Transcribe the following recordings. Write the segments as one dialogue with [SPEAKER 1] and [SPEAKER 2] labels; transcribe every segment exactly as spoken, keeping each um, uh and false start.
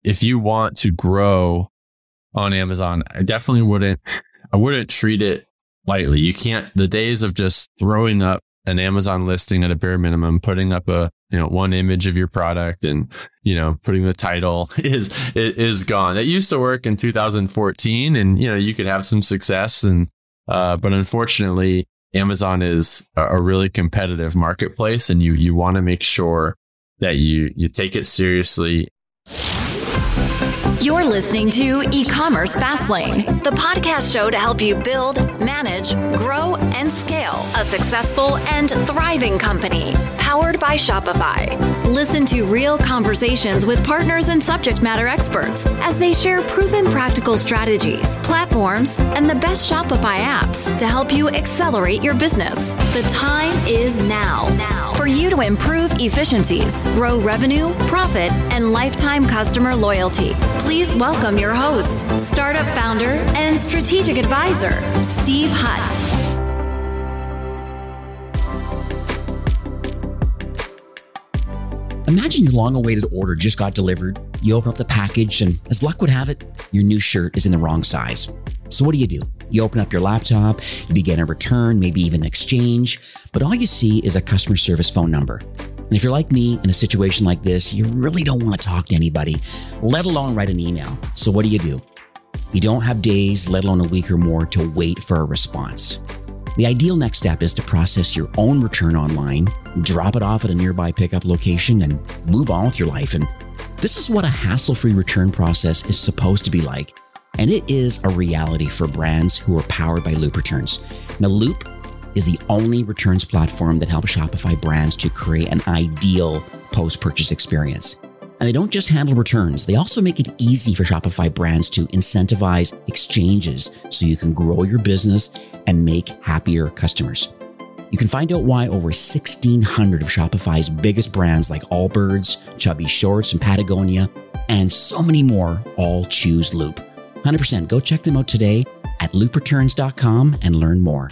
[SPEAKER 1] if you want to grow on Amazon, I definitely wouldn't, I wouldn't treat it lightly. You can't, the days of just throwing up an Amazon listing at a bare minimum, putting up a, you know, one image of your product and, you know, putting the title is, is gone. That used to work in two thousand fourteen and, you know, you could have some success and, uh, but unfortunately Amazon is a really competitive marketplace and you, you want to make sure that you, you take it seriously.
[SPEAKER 2] You're listening to E-Commerce Fastlane, the podcast show to help you build, manage, grow, and scale a successful and thriving company powered by Shopify. Listen to real conversations with partners and subject matter experts as they share proven practical strategies, platforms, and the best Shopify apps to help you accelerate your business. The time is now, now for you to improve efficiencies, grow revenue, profit, and lifetime customer loyalty. Please welcome your host, startup founder and strategic advisor, Steve Hutt.
[SPEAKER 3] Imagine your long-awaited order just got delivered. You open up the package and, as luck would have it, your new shirt is in the wrong size. So what do you do? You open up your laptop, you begin a return, maybe even exchange, but all you see is a customer service phone number. And if you're like me in a situation like this, you really don't want to talk to anybody, let alone write an email. So what do you do? You don't have days, let alone a week or more, to wait for a response. The ideal next step is to process your own return online, drop it off at a nearby pickup location, and move on with your life. And this is what a hassle-free return process is supposed to be like. And it is a reality for brands who are powered by Loop Returns. Now, Loop is the only returns platform that helps Shopify brands to create an ideal post-purchase experience. And they don't just handle returns, they also make it easy for Shopify brands to incentivize exchanges so you can grow your business and make happier customers. You can find out why over sixteen hundred of Shopify's biggest brands like Allbirds, Chubby Shorts, and Patagonia, and so many more all choose Loop. one hundred percent go check them out today at loop returns dot com and learn more.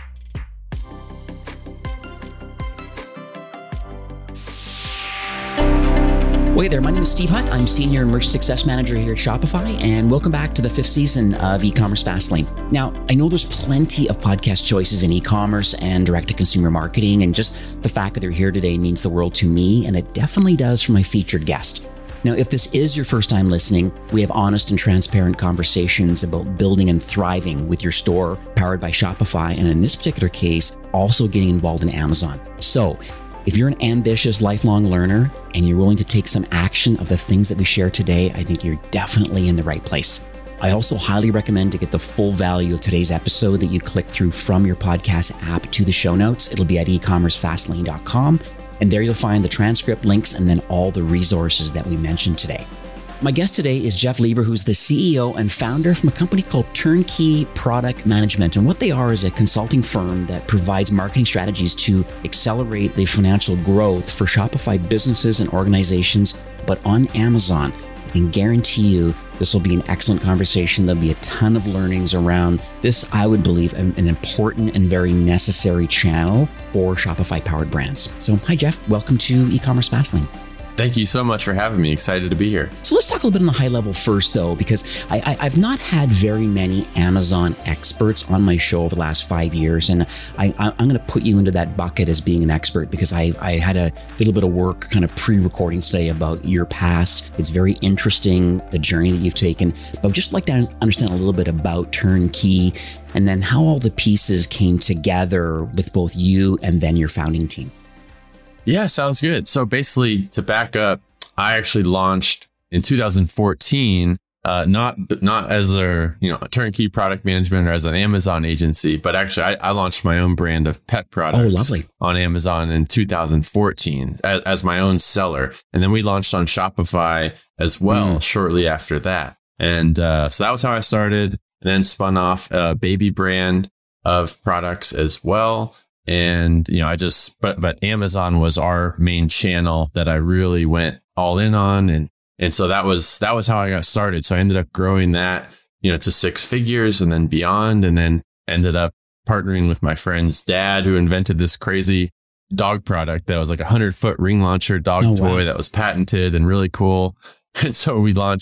[SPEAKER 3] Well, hey there, my name is Steve Hutt. I'm Senior Merch Success Manager here at Shopify, and welcome back to the fifth season of E-Commerce Fastlane. Now, I know there's plenty of podcast choices in e-commerce and direct-to-consumer marketing, and just the fact that they're here today means the world to me, and it definitely does for my featured guest. Now, if this is your first time listening, we have honest and transparent conversations about building and thriving with your store powered by Shopify, and in this particular case, also getting involved in Amazon. So, if you're an ambitious lifelong learner and you're willing to take some action of the things that we share today, I think you're definitely in the right place. I also highly recommend to get the full value of today's episode that you click through from your podcast app to the show notes. It'll be at e commerce fastlane dot com. And there you'll find the transcript, links, and then all the resources that we mentioned today. My guest today is Jeff Lieber, who's the C E O and founder from a company called Turnkey Product Management. And what they are is a consulting firm that provides marketing strategies to accelerate the financial growth for Shopify businesses and organizations, but on Amazon. I can guarantee you this will be an excellent conversation. There'll be a ton of learnings around this, I would believe, an, an important and very necessary channel for Shopify-powered brands. So, hi, Jeff. Welcome to E-Commerce Fastlane.
[SPEAKER 1] Thank you so much for having me. Excited to be here.
[SPEAKER 3] So let's talk a little bit on the high level first, though, because I, I, I've not had very many Amazon experts on my show over the last five years. And I, I'm going to put you into that bucket as being an expert because I, I had a little bit of work kind of pre-recording today about your past. It's very interesting, the journey that you've taken. But I'd just like to understand a little bit about Turnkey and then how all the pieces came together with both you and then your founding team.
[SPEAKER 1] Yeah, sounds good. So basically, to back up, I actually launched in two thousand fourteen, uh, not not as a you know a turnkey product management or as an Amazon agency, but actually I, I launched my own brand of pet products
[SPEAKER 3] oh, lovely.
[SPEAKER 1] on Amazon in two thousand fourteen as, as my own seller, and then we launched on Shopify as well mm. shortly after that. And uh, so that was how I started, and then spun off a baby brand of products as well. And, you know, I just, but, but Amazon was our main channel that I really went all in on. And, and so that was, that was how I got started. So I ended up growing that, you know, to six figures and then beyond, and then ended up partnering with my friend's dad who invented this crazy dog product that was like a hundred foot ring launcher dog oh, toy wow. that was patented and really cool. And so we launched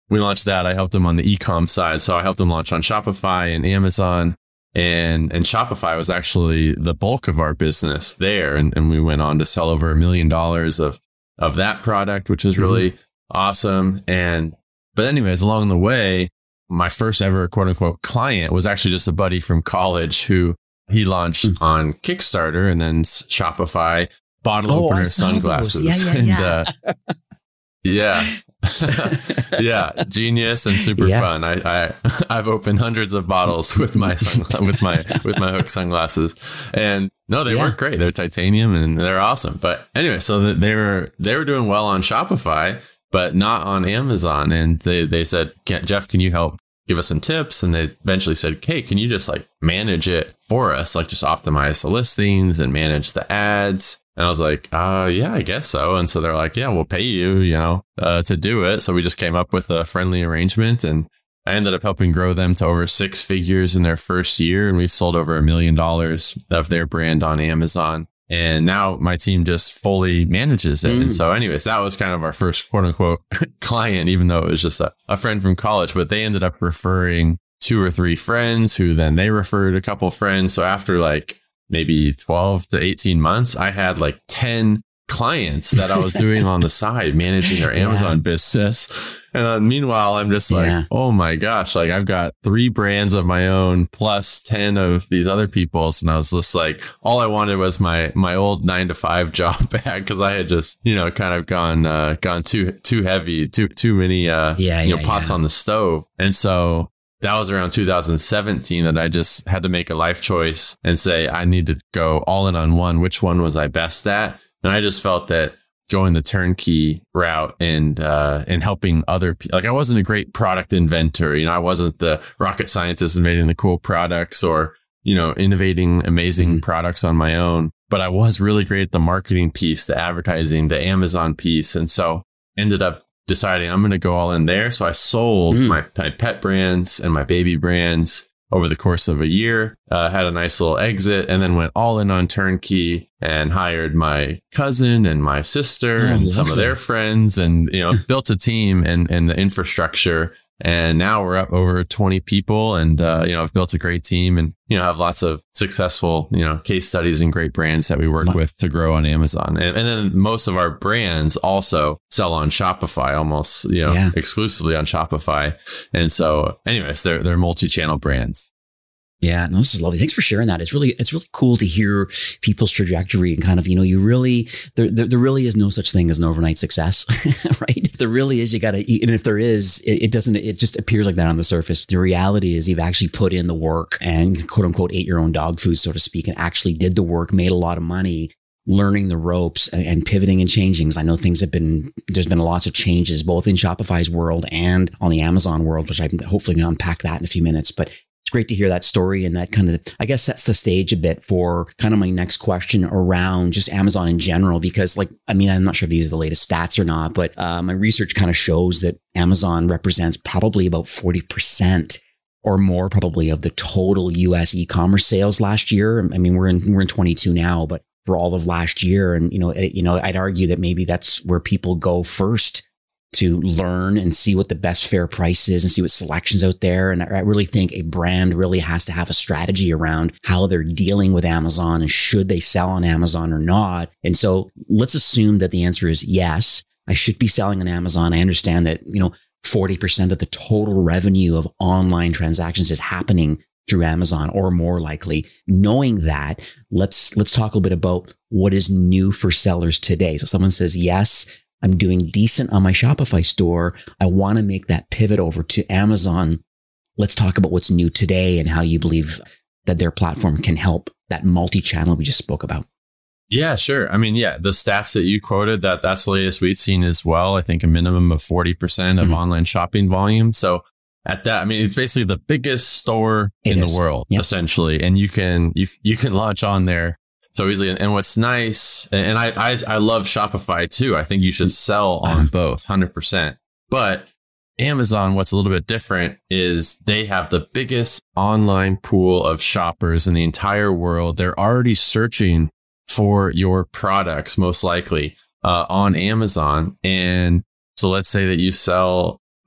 [SPEAKER 1] we launched that. I helped them on the e-com side. So I helped them launch on Shopify and Amazon. And and Shopify was actually the bulk of our business there. And, and we went on to sell over a million dollars of, of that product, which was really mm-hmm. awesome. And but anyways, along the way, my first ever quote unquote client was actually just a buddy from college who he launched mm-hmm. on Kickstarter and then Shopify bottle oh, opener sunglasses.
[SPEAKER 3] Yeah, yeah, yeah.
[SPEAKER 1] And, uh, yeah. yeah, genius and super yeah. fun. I, I I've opened hundreds of bottles with my sun, with my with my Hook sunglasses, and no, they yeah. work great. They're titanium and they're awesome. But anyway, so they were they were doing well on Shopify, but not on Amazon. And they they said, Jeff, can you help give us some tips? And they eventually said, hey, can you just like manage it for us, like just optimize the listings and manage the ads? And I was like, uh, yeah, I guess so. And so they're like, yeah, we'll pay you, you know, uh, to do it. So we just came up with a friendly arrangement, and I ended up helping grow them to over six figures in their first year. And we sold over a million dollars of their brand on Amazon. And now my team just fully manages it. Mm. And so anyways, that was kind of our first quote unquote client, even though it was just a, a friend from college, but they ended up referring two or three friends who then they referred a couple friends. So after like maybe twelve to eighteen months, I had like ten clients that I was doing on the side, managing their Amazon yeah. business. And uh, meanwhile, I'm just like, yeah. oh my gosh, like I've got three brands of my own plus ten of these other people's. And I was just like, all I wanted was my, my old nine to five job back. Cause I had just, you know, kind of gone, uh, gone too, too heavy, too, too many, uh,
[SPEAKER 3] yeah,
[SPEAKER 1] you
[SPEAKER 3] yeah,
[SPEAKER 1] know, pots
[SPEAKER 3] yeah.
[SPEAKER 1] on the stove. And so that was around two thousand seventeen that I just had to make a life choice and say, I need to go all in on one. Which one was I best at? And I just felt that going the turnkey route and, uh, and helping other people, like I wasn't a great product inventor. You know, I wasn't the rocket scientist inventing the cool products or, you know, innovating amazing mm-hmm. products on my own, but I was really great at the marketing piece, the advertising, the Amazon piece. And so ended up deciding I'm going to go all in there. So I sold mm. my, my pet brands and my baby brands over the course of a year, uh, had a nice little exit, and then went all in on turnkey and hired my cousin and my sister oh, and some of their friends, and, you know, built a team and, and the infrastructure. And now we're up over twenty people, and, uh, you know, I've built a great team and, you know, have lots of successful, you know, case studies and great brands that we work wow. with to grow on Amazon. And, and then most of our brands also sell on Shopify, almost, you know, yeah. exclusively on Shopify. And so anyways, they're, they're multi-channel brands.
[SPEAKER 3] Yeah, no, this is lovely. Thanks for sharing that. It's really, it's really cool to hear people's trajectory and kind of, you know, you really, there, there, there really is no such thing as an overnight success, right? There really is. You got to, and if there is, it, it doesn't, it just appears like that on the surface. The reality is you've actually put in the work and quote unquote, ate your own dog food, so to speak, and actually did the work, made a lot of money, learning the ropes and, and pivoting and changing. Because I know things have been, there's been lots of changes, both in Shopify's world and on the Amazon world, which I'm hopefully going to unpack that in a few minutes. But great to hear that story, and that kind of, I guess, sets the stage a bit for kind of my next question around just Amazon in general, because like, I mean, I'm not sure if these are the latest stats or not, but uh, my research kind of shows that Amazon represents probably about forty percent or more probably of the total U S e-commerce sales last year. I mean, we're in, we're in twenty-two now, but for all of last year. And, you know, it, you know, I'd argue that maybe that's where people go first to learn and see what the best fair price is and see what selections out there. And I really think a brand really has to have a strategy around how they're dealing with Amazon and should they sell on Amazon or not. And so let's assume that the answer is yes, I should be selling on Amazon. I understand that, you know, forty percent of the total revenue of online transactions is happening through Amazon, or more likely. Knowing that, let's, let's talk a little bit about what is new for sellers today. So someone says, yes, I'm doing decent on my Shopify store. I want to make that pivot over to Amazon. Let's talk about what's new today and how you believe that their platform can help that multi-channel we just spoke about.
[SPEAKER 1] Yeah, sure. I mean, yeah, the stats that you quoted, that that's the latest we've seen as well. I think a minimum of forty percent of mm-hmm. online shopping volume. So at that, I mean, it's basically the biggest store it in is. the world, yep. essentially. And you can, you, you can launch on there so easily. And what's nice, and I, I, I love Shopify too. I think you should sell on both one hundred percent. But Amazon, what's a little bit different is they have the biggest online pool of shoppers in the entire world. They're already searching for your products, most likely, uh, on Amazon. And so let's say that you sell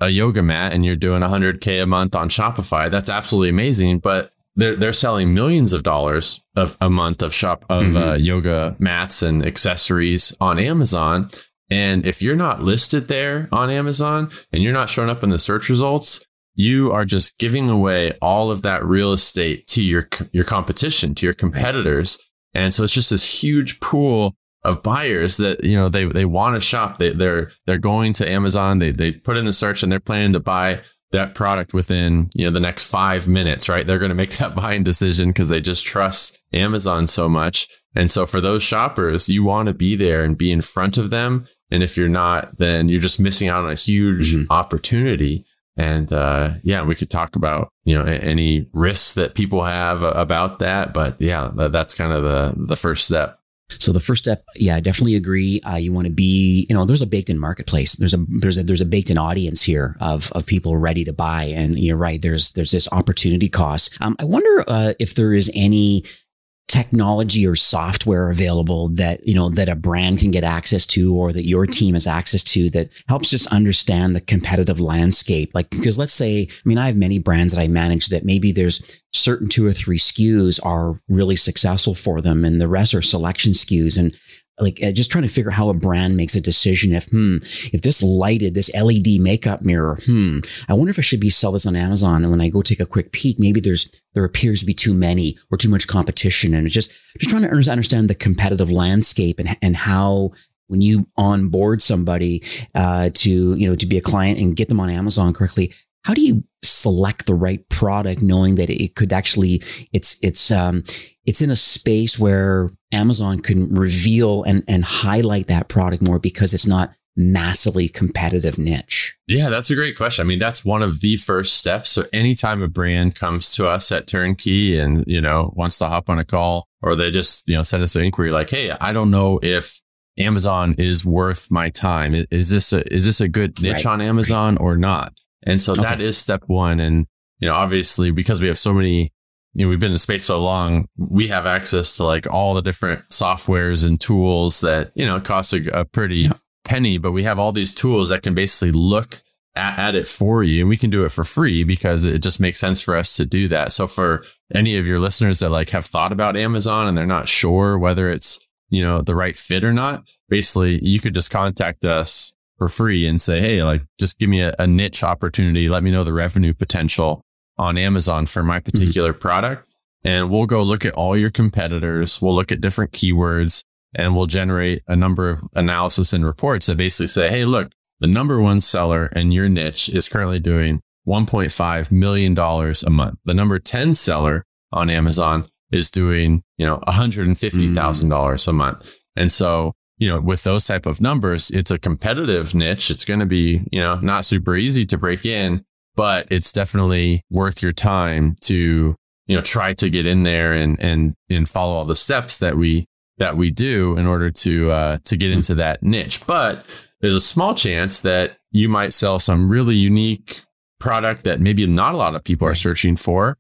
[SPEAKER 1] a yoga mat and you're doing one hundred K a month on Shopify, that's absolutely amazing. But they're, they're selling millions of dollars of a month of shop of mm-hmm. uh, yoga mats and accessories on Amazon. And if you're not listed there on Amazon and you're not showing up in the search results, you are just giving away all of that real estate to your your competition, to your competitors. And so it's just this huge pool of buyers that, you know, they they want to shop. They, they're they're going to Amazon. They they put in the search and they're planning to buy that product within, you know, the next five minutes, right? They're going to make that buying decision because they just trust Amazon so much. And so for those shoppers, you want to be there and be in front of them. And if you're not, then you're just missing out on a huge mm-hmm. opportunity. And uh, yeah, we could talk about, you know, any risks that people have about that. But yeah, that's kind of the, the first step.
[SPEAKER 3] So the first step, yeah, I definitely agree. Uh, you want to be, you know, there's a baked-in marketplace. There's a there's a there's a baked-in audience here of of people ready to buy, and you're right. There's there's this opportunity cost. Um, I wonder uh, if there is any technology or software available that, you know, that a brand can get access to, or that your team has access to, that helps us understand the competitive landscape. Like, because let's say, I mean, I have many brands that I manage that maybe there's certain two or three S K Us are really successful for them, and the rest are selection S K Us. And like, uh, just trying to figure out how a brand makes a decision if, hmm, if this lighted, this L E D makeup mirror, hmm, I wonder if I should be sell this on Amazon. And when I go take a quick peek, maybe there's, there appears to be too many or too much competition. And it's just, just trying to understand the competitive landscape and, and how, when you onboard somebody, uh, to, you know, to be a client and get them on Amazon correctly, how do you select the right product, knowing that it could actually, it's, it's, um, it's in a space where Amazon can reveal and, and highlight that product more because it's not massively competitive niche?
[SPEAKER 1] Yeah, that's a great question. I mean, that's one of the first steps. So anytime a brand comes to us at Turnkey and, you know, wants to hop on a call, or they just, you know, send us an inquiry like, hey, I don't know if Amazon is worth my time. Is this a, is this a good niche right. on Amazon or not? And so okay. that is step one. And, you know, obviously, because we have so many, you know, we've been in the space so long, we have access to like all the different softwares and tools that, you know, cost a, a pretty yeah. penny, but we have all these tools that can basically look at, at it for you. And we can do it for free because it just makes sense for us to do that. So for any of your listeners that like have thought about Amazon and they're not sure whether it's, you know, the right fit or not, basically you could just contact us for free and say, hey, like, just give me a, a niche opportunity. Let me know the revenue potential on Amazon for my particular mm-hmm. product. And we'll go look at all your competitors. We'll look at different keywords, and we'll generate a number of analysis and reports that basically say, hey, look, the number one seller in your niche is currently doing one point five million dollars a month. The number ten seller on Amazon is doing, you know, one hundred fifty thousand dollars mm. a month. And so, you know, with those type of numbers, it's a competitive niche. It's going to be, you know, not super easy to break in, but it's definitely worth your time to, you know, try to get in there and, and, and follow all the steps that we, that we do in order to, uh, to get into that niche. But there's a small chance that you might sell some really unique product that maybe not a lot of people are searching for.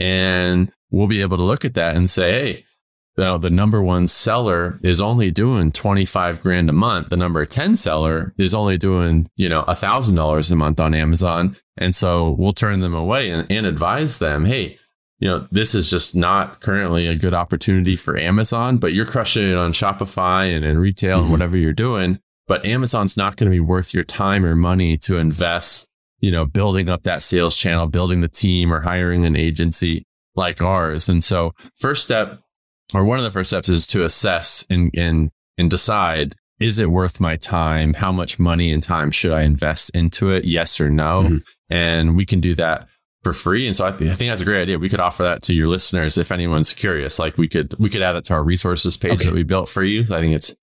[SPEAKER 1] And we'll be able to look at that and say, hey, you know, the number one seller is only doing twenty-five grand a month. The number ten seller is only doing, you know, a thousand dollars a month on Amazon. And so we'll turn them away and, and advise them, hey, you know, this is just not currently a good opportunity for Amazon, but you're crushing it on Shopify and in retail mm-hmm. and whatever you're doing. But Amazon's not going to be worth your time or money to invest, you know, building up that sales channel, building the team, or hiring an agency like ours. And so first step, or one of the first steps, is to assess and, and, and decide, is it worth my time? How much money and time should I invest into it? Yes or no? Mm-hmm. And we can do that for free. And so I, th- I think that's a great idea. We could offer that to your listeners if anyone's curious. Like we could, we could add it to our resources page okay. that we built for you. I think it's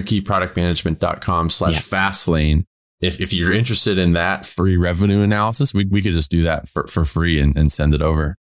[SPEAKER 1] turnkeyproductmanagement.com slash fastlane. If if you're interested in that free revenue analysis, we we could just do that for, for free and, and send it over.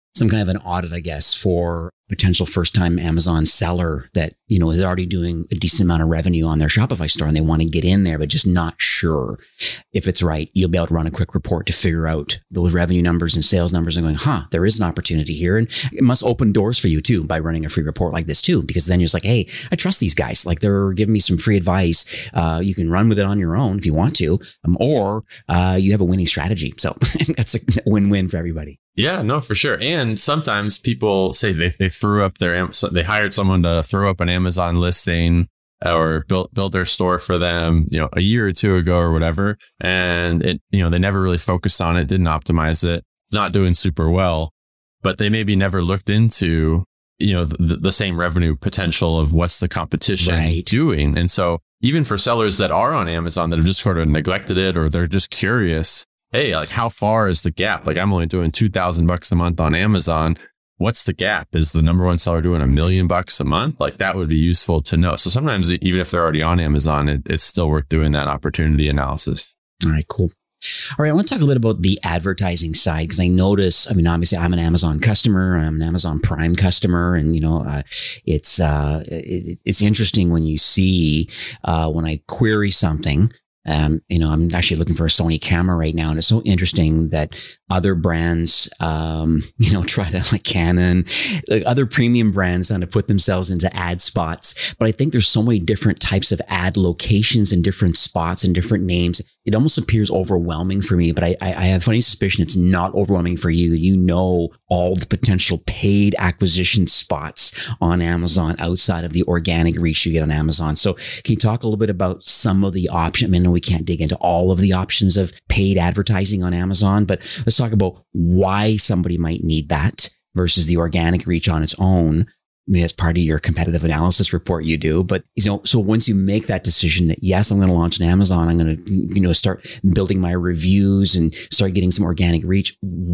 [SPEAKER 3] some kind of an audit, I guess, for potential first-time Amazon seller that, you know, is already doing a decent amount of revenue on their Shopify store and they want to get in there, but just not sure if it's right. You'll be able to run a quick report to figure out those revenue numbers and sales numbers and going, huh, there is an opportunity here. And it must open doors for you too by running a free report like this too, because then you're just like, hey, I trust these guys. Like they're giving me some free advice. Uh, you can run with it on your own if you want to, um, or uh, you have a winning strategy. So that's a win-win for everybody.
[SPEAKER 1] Yeah, no, for sure. And sometimes people say they, they threw up their, they hired someone to throw up an Amazon listing or build, build their store for them, you know, a year or two ago or whatever. And it, you know, they never really focused on it, didn't optimize it, not doing super well, but they maybe never looked into, you know, the, the same revenue potential of what's the competition right. doing. And so even for sellers that are on Amazon that have just sort of neglected it, or they're just curious, hey, like how far is the gap? Like I'm only doing two thousand bucks a month on Amazon. What's the gap? Is the number one seller doing a million bucks a month? Like that would be useful to know. So sometimes even if they're already on Amazon, it, it's still worth doing that opportunity analysis.
[SPEAKER 3] All right, cool. All right, I want to talk a little bit about the advertising side, because I notice, I mean, obviously I'm an Amazon customer, I'm an Amazon Prime customer, and, you know, uh, it's uh, it, it's interesting when you see, uh, when I query something, Um, you know, I'm actually looking for a Sony camera right now, and it's so interesting that other brands, um, you know, try to like Canon, like other premium brands trying to put themselves into ad spots. But I think there's so many different types of ad locations and different spots and different names. It almost appears overwhelming for me, but I, I, I have a funny suspicion it's not overwhelming for you. You know all the potential paid acquisition spots on Amazon outside of the organic reach you get on Amazon. So can you talk a little bit about some of the options? I mean, we can't dig into all of the options of paid advertising on Amazon, but let's talk about why somebody might need that versus the organic reach on its own. I mean, as part of your competitive analysis report you do, but you know, so once you make that decision that yes, I'm going to launch on Amazon, I'm going to, you know, start building my reviews and start getting some organic reach.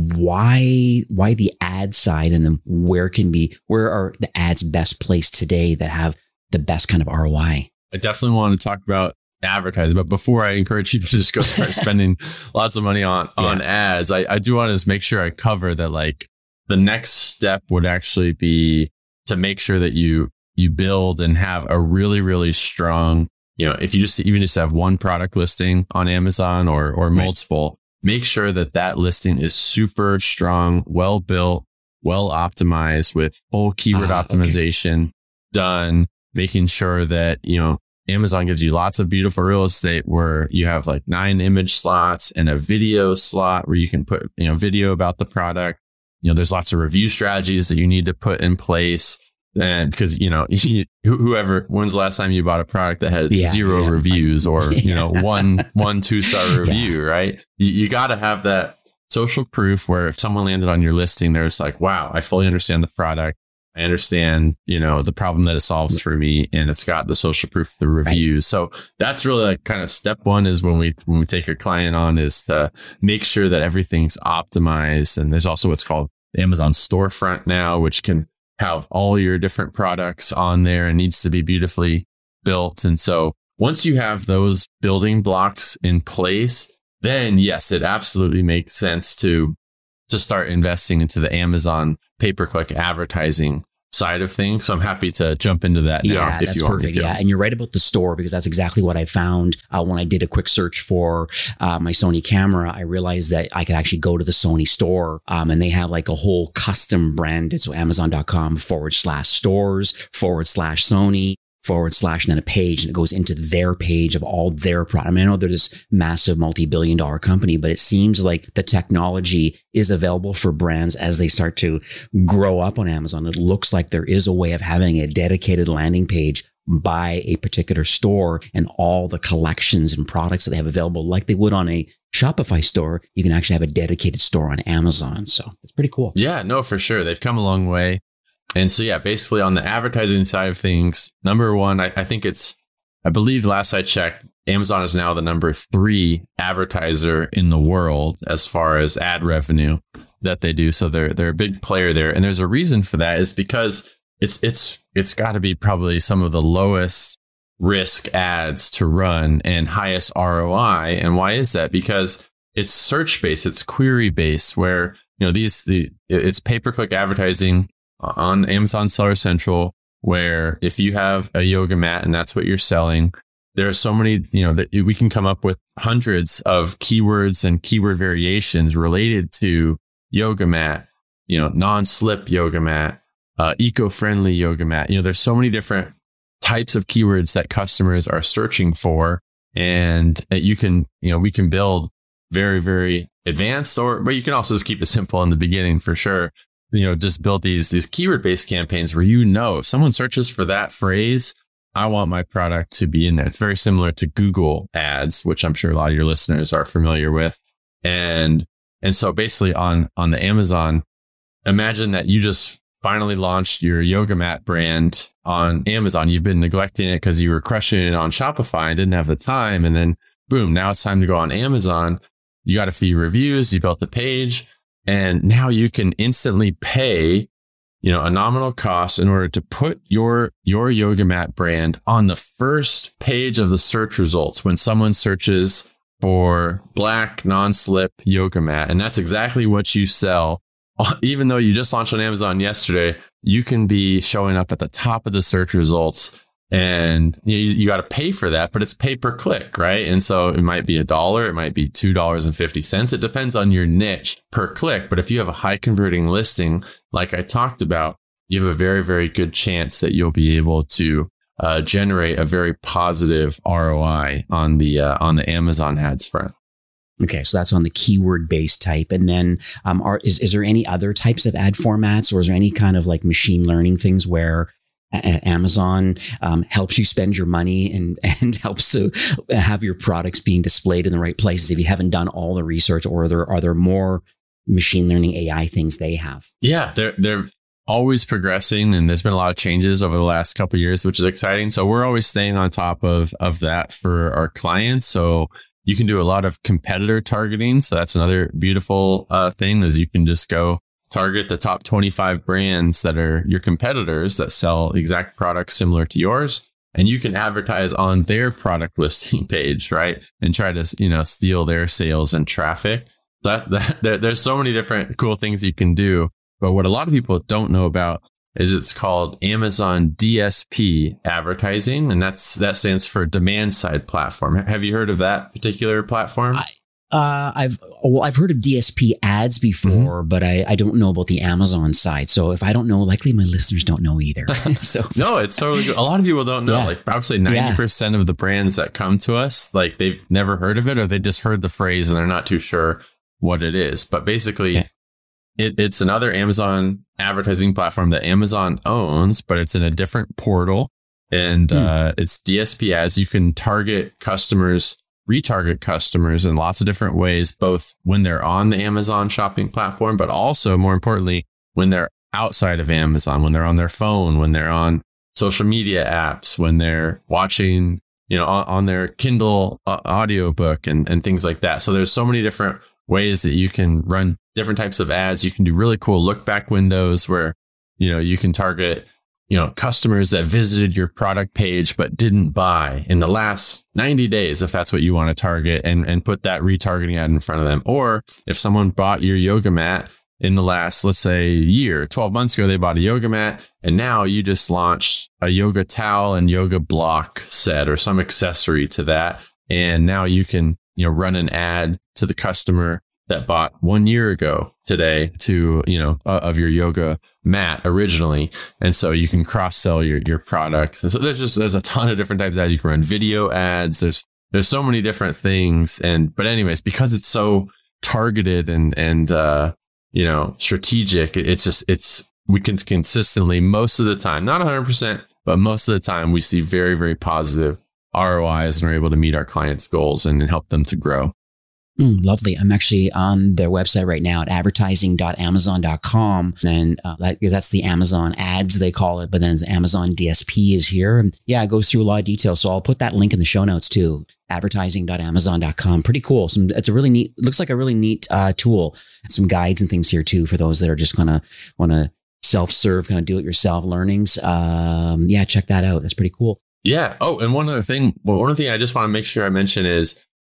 [SPEAKER 3] Why, why the ad side, and then where can be, where are the ads best placed today that have the best kind of R O I?
[SPEAKER 1] I definitely want to talk about advertising, but before I encourage people to just go start spending lots of money on, on yeah. ads, I, I do want to just make sure I cover that, like the next step would actually be to make sure that you, you build and have a really, really strong, you know, if you just even just have one product listing on Amazon or, or multiple, right. make sure that that listing is super strong, well built, well optimized with full keyword ah, optimization okay. done, making sure that, you know, Amazon gives you lots of beautiful real estate where you have like nine image slots and a video slot where you can put, you know, video about the product. You know, there's lots of review strategies that you need to put in place. And because, you know, whoever, when's the last time you bought a product that had yeah, zero yeah, reviews like, or, yeah. you know, one, one, two star review, yeah. right? You, you got to have that social proof where if someone landed on your listing, there's like, wow, I fully understand the product. I understand, you know, the problem that it solves for me, and it's got the social proof, the reviews. Right. So that's really like kind of step one is when we, when we take a client on is to make sure that everything's optimized. And there's also what's called the Amazon storefront now, which can have all your different products on there and needs to be beautifully built. And so once you have those building blocks in place, then yes, it absolutely makes sense to to start investing into the Amazon pay-per-click advertising side of things. So I'm happy to jump into that now
[SPEAKER 3] yeah,
[SPEAKER 1] if
[SPEAKER 3] that's
[SPEAKER 1] you want
[SPEAKER 3] perfect.
[SPEAKER 1] me to.
[SPEAKER 3] Yeah, and you're right about the store, because that's exactly what I found uh, when I did a quick search for uh, my Sony camera. I realized that I could actually go to the Sony store um, and they have like a whole custom branded. So amazon.com forward slash stores forward slash Sony forward slash and then a page, and it goes into their page of all their product. I mean, I know they're this massive multi-billion dollar company, but it seems like the technology is available for brands as they start to grow up on Amazon. It looks like there is a way of having a dedicated landing page by a particular store and all the collections and products that they have available, like they would on a Shopify store. You can actually have a dedicated store on Amazon. So it's pretty cool.
[SPEAKER 1] Yeah, no, for sure. They've come a long way. And so, yeah, basically on the advertising side of things, number one, I, I think it's, I believe last I checked, Amazon is now the number three advertiser in the world as far as ad revenue that they do. So they're, they're a big player there. And there's a reason for that is because it's, it's, it's got to be probably some of the lowest risk ads to run and highest R O I. And why is that? Because it's search based, it's query based, where you know, these, the, it's pay-per-click advertising on Amazon Seller Central, where if you have a yoga mat and that's what you're selling, there are so many, you know, that we can come up with hundreds of keywords and keyword variations related to yoga mat, you know, non-slip yoga mat, uh, eco-friendly yoga mat. You know, there's so many different types of keywords that customers are searching for, and you can, you know, we can build very, very advanced, or, but you can also just keep it simple in the beginning for sure. You know, just build these, these keyword based campaigns where, you know, if someone searches for that phrase, I want my product to be in there. It's very similar to Google ads, which I'm sure a lot of your listeners are familiar with. And, and so basically on, on the Amazon, imagine that you just finally launched your yoga mat brand on Amazon. You've been neglecting it because you were crushing it on Shopify and didn't have the time. And then boom, now it's time to go on Amazon. You got a few reviews, you built the page, and now you can instantly pay, you know, a nominal cost in order to put your, your yoga mat brand on the first page of the search results when someone searches for black non-slip yoga mat. And that's exactly what you sell. Even though you just launched on Amazon yesterday, you can be showing up at the top of the search results, and you, you got to pay for that, but it's pay per click, right? And so it might be a dollar, it might be two dollars and fifty cents. It depends on your niche per click. But if you have a high converting listing, like I talked about, you have a very, very good chance that you'll be able to uh, generate a very positive R O I on the uh, on the Amazon ads front.
[SPEAKER 3] Okay, so that's on the keyword based type. And then um, are, is, is there any other types of ad formats, or is there any kind of like machine learning things where a- Amazon um, helps you spend your money and, and helps to have your products being displayed in the right places if you haven't done all the research, or are there, are there more machine learning A I things they have?
[SPEAKER 1] Yeah, they're, they're always progressing, and there's been a lot of changes over the last couple of years, which is exciting. So we're always staying on top of, of that for our clients. So you can do a lot of competitor targeting. So that's another beautiful uh, thing, is you can just go target the top twenty-five brands that are your competitors that sell exact products similar to yours. And you can advertise on their product listing page, right? And try to, you know, steal their sales and traffic. That, that there, there's so many different cool things you can do. But what a lot of people don't know about is it's called Amazon D S P advertising. And that's, that stands for demand side platform. Have you heard of that particular platform?
[SPEAKER 3] I, uh, I've, well, I've heard of D S P ads before, mm-hmm. but I, I don't know about the Amazon side. So if I don't know, likely my listeners don't know either. So
[SPEAKER 1] no, it's totally good. A lot of people don't know. Yeah. Like probably ninety percent yeah. of the brands that come to us, like they've never heard of it, or they just heard the phrase and they're not too sure what it is. But basically, yeah. It, it's another Amazon advertising platform that Amazon owns, but it's in a different portal, and hmm. uh, it's D S P ads. You can target customers, retarget customers in lots of different ways, both when they're on the Amazon shopping platform, but also more importantly, when they're outside of Amazon, when they're on their phone, when they're on social media apps, when they're watching, you know, on, on their Kindle uh, audiobook and, and things like that. So there's so many different ways that you can run different types of ads. You can do really cool look back windows where, you know, you can target, you know, customers that visited your product page but didn't buy in the last ninety days, if that's what you want to target, and, and put that retargeting ad in front of them. Or if someone bought your yoga mat in the last, let's say, year, twelve months ago, they bought a yoga mat, and now you just launched a yoga towel and yoga block set or some accessory to that. And now you can, you know, run an ad to the customer that bought one year ago today to, you know, uh, of your yoga mat originally. And so you can cross sell your, your products. And so there's just, there's a ton of different types of ads. You can run video ads. There's, there's so many different things. And, but anyways, because it's so targeted and, and, uh, you know, strategic, it's just, it's, we can consistently, most of the time, not one hundred percent, but most of the time we see very, very positive R O Is, and we're able to meet our clients' goals and, and help them to grow.
[SPEAKER 3] Mm, lovely. I'm actually on their website right now at advertising dot amazon dot com. And uh, that, that's the Amazon ads, they call it, but then Amazon D S P is here. And yeah, it goes through a lot of details. So I'll put that link in the show notes too. advertising dot amazon dot com. Pretty cool. Some, it's a really neat, looks like a really neat uh, tool. Some guides and things here too for those that are just going to want to self-serve, kind of do it yourself learnings. Um, yeah, check that out. That's pretty cool.
[SPEAKER 1] Yeah. Oh, and one other thing, well, one other thing I just want to make sure I mention is,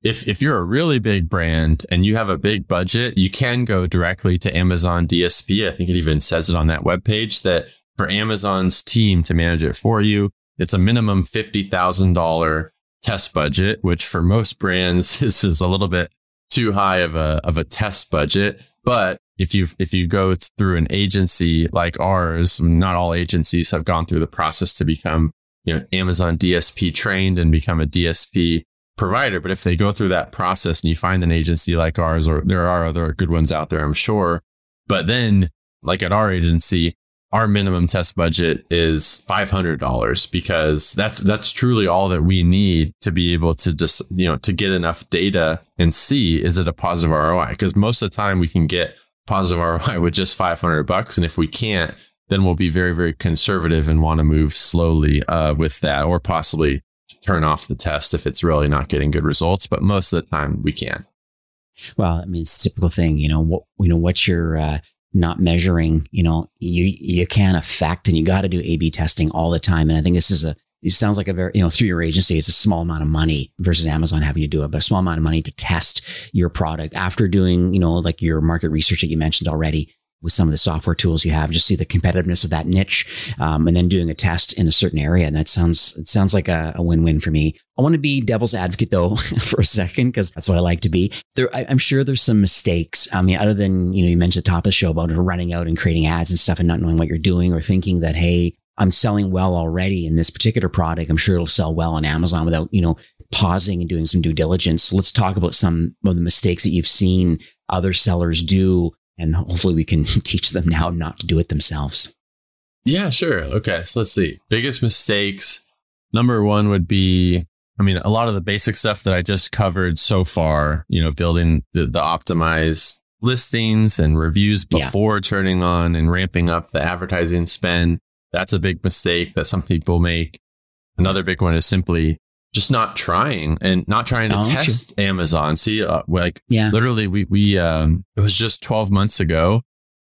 [SPEAKER 1] if if you're a really big brand and you have a big budget, you can go directly to Amazon D S P. I think it even says it on that webpage that for Amazon's team to manage it for you, it's a minimum fifty thousand dollars test budget, which for most brands is, is a little bit too high of a of a test budget. But if you if you go through an agency like ours, not all agencies have gone through the process to become, you know, Amazon D S P trained and become a D S P provider. But if they go through that process and you find an agency like ours, or there are other good ones out there, I'm sure. But then, like at our agency, our minimum test budget is five hundred dollars because that's that's truly all that we need to be able to just, you know, to get enough data and see, is it a positive R O I? Because most of the time we can get positive R O I with just five hundred bucks. And if we can't, then we'll be very, very conservative and want to move slowly uh, with that, or possibly turn off the test if it's really not getting good results. But most of the time we can.
[SPEAKER 3] Well, I mean, it's a typical thing, you know, what, you know, what's your, uh, not measuring, you know, you, you can affect, and you got to do A B testing all the time. And I think this is a, it sounds like a very, you know, through your agency, it's a small amount of money versus Amazon having to do it, but a small amount of money to test your product after doing, you know, like your market research that you mentioned already with some of the software tools you have, just see the competitiveness of that niche, um, and then doing a test in a certain area. And that sounds, it sounds like a, a win-win for me. I want to be devil's advocate though for a second, because that's what I like to be. There, I, I'm sure there's some mistakes. I mean, other than, you know, you mentioned at the top of the show about running out and creating ads and stuff and not knowing what you're doing, or thinking that, hey, I'm selling well already in this particular product, I'm sure it'll sell well on Amazon, without, you know, pausing and doing some due diligence. So let's talk about some of the mistakes that you've seen other sellers do, and hopefully we can teach them now not to do it themselves.
[SPEAKER 1] Yeah, sure. Okay. So let's see. Biggest mistakes. Number one would be, I mean, a lot of the basic stuff that I just covered so far, you know, building the, the optimized listings and reviews before yeah. turning on and ramping up the advertising spend. That's a big mistake that some people make. Another big one is simply just not trying and not trying to oh, test true. Amazon. See, uh, like yeah. literally we, we, um, it was just twelve months ago.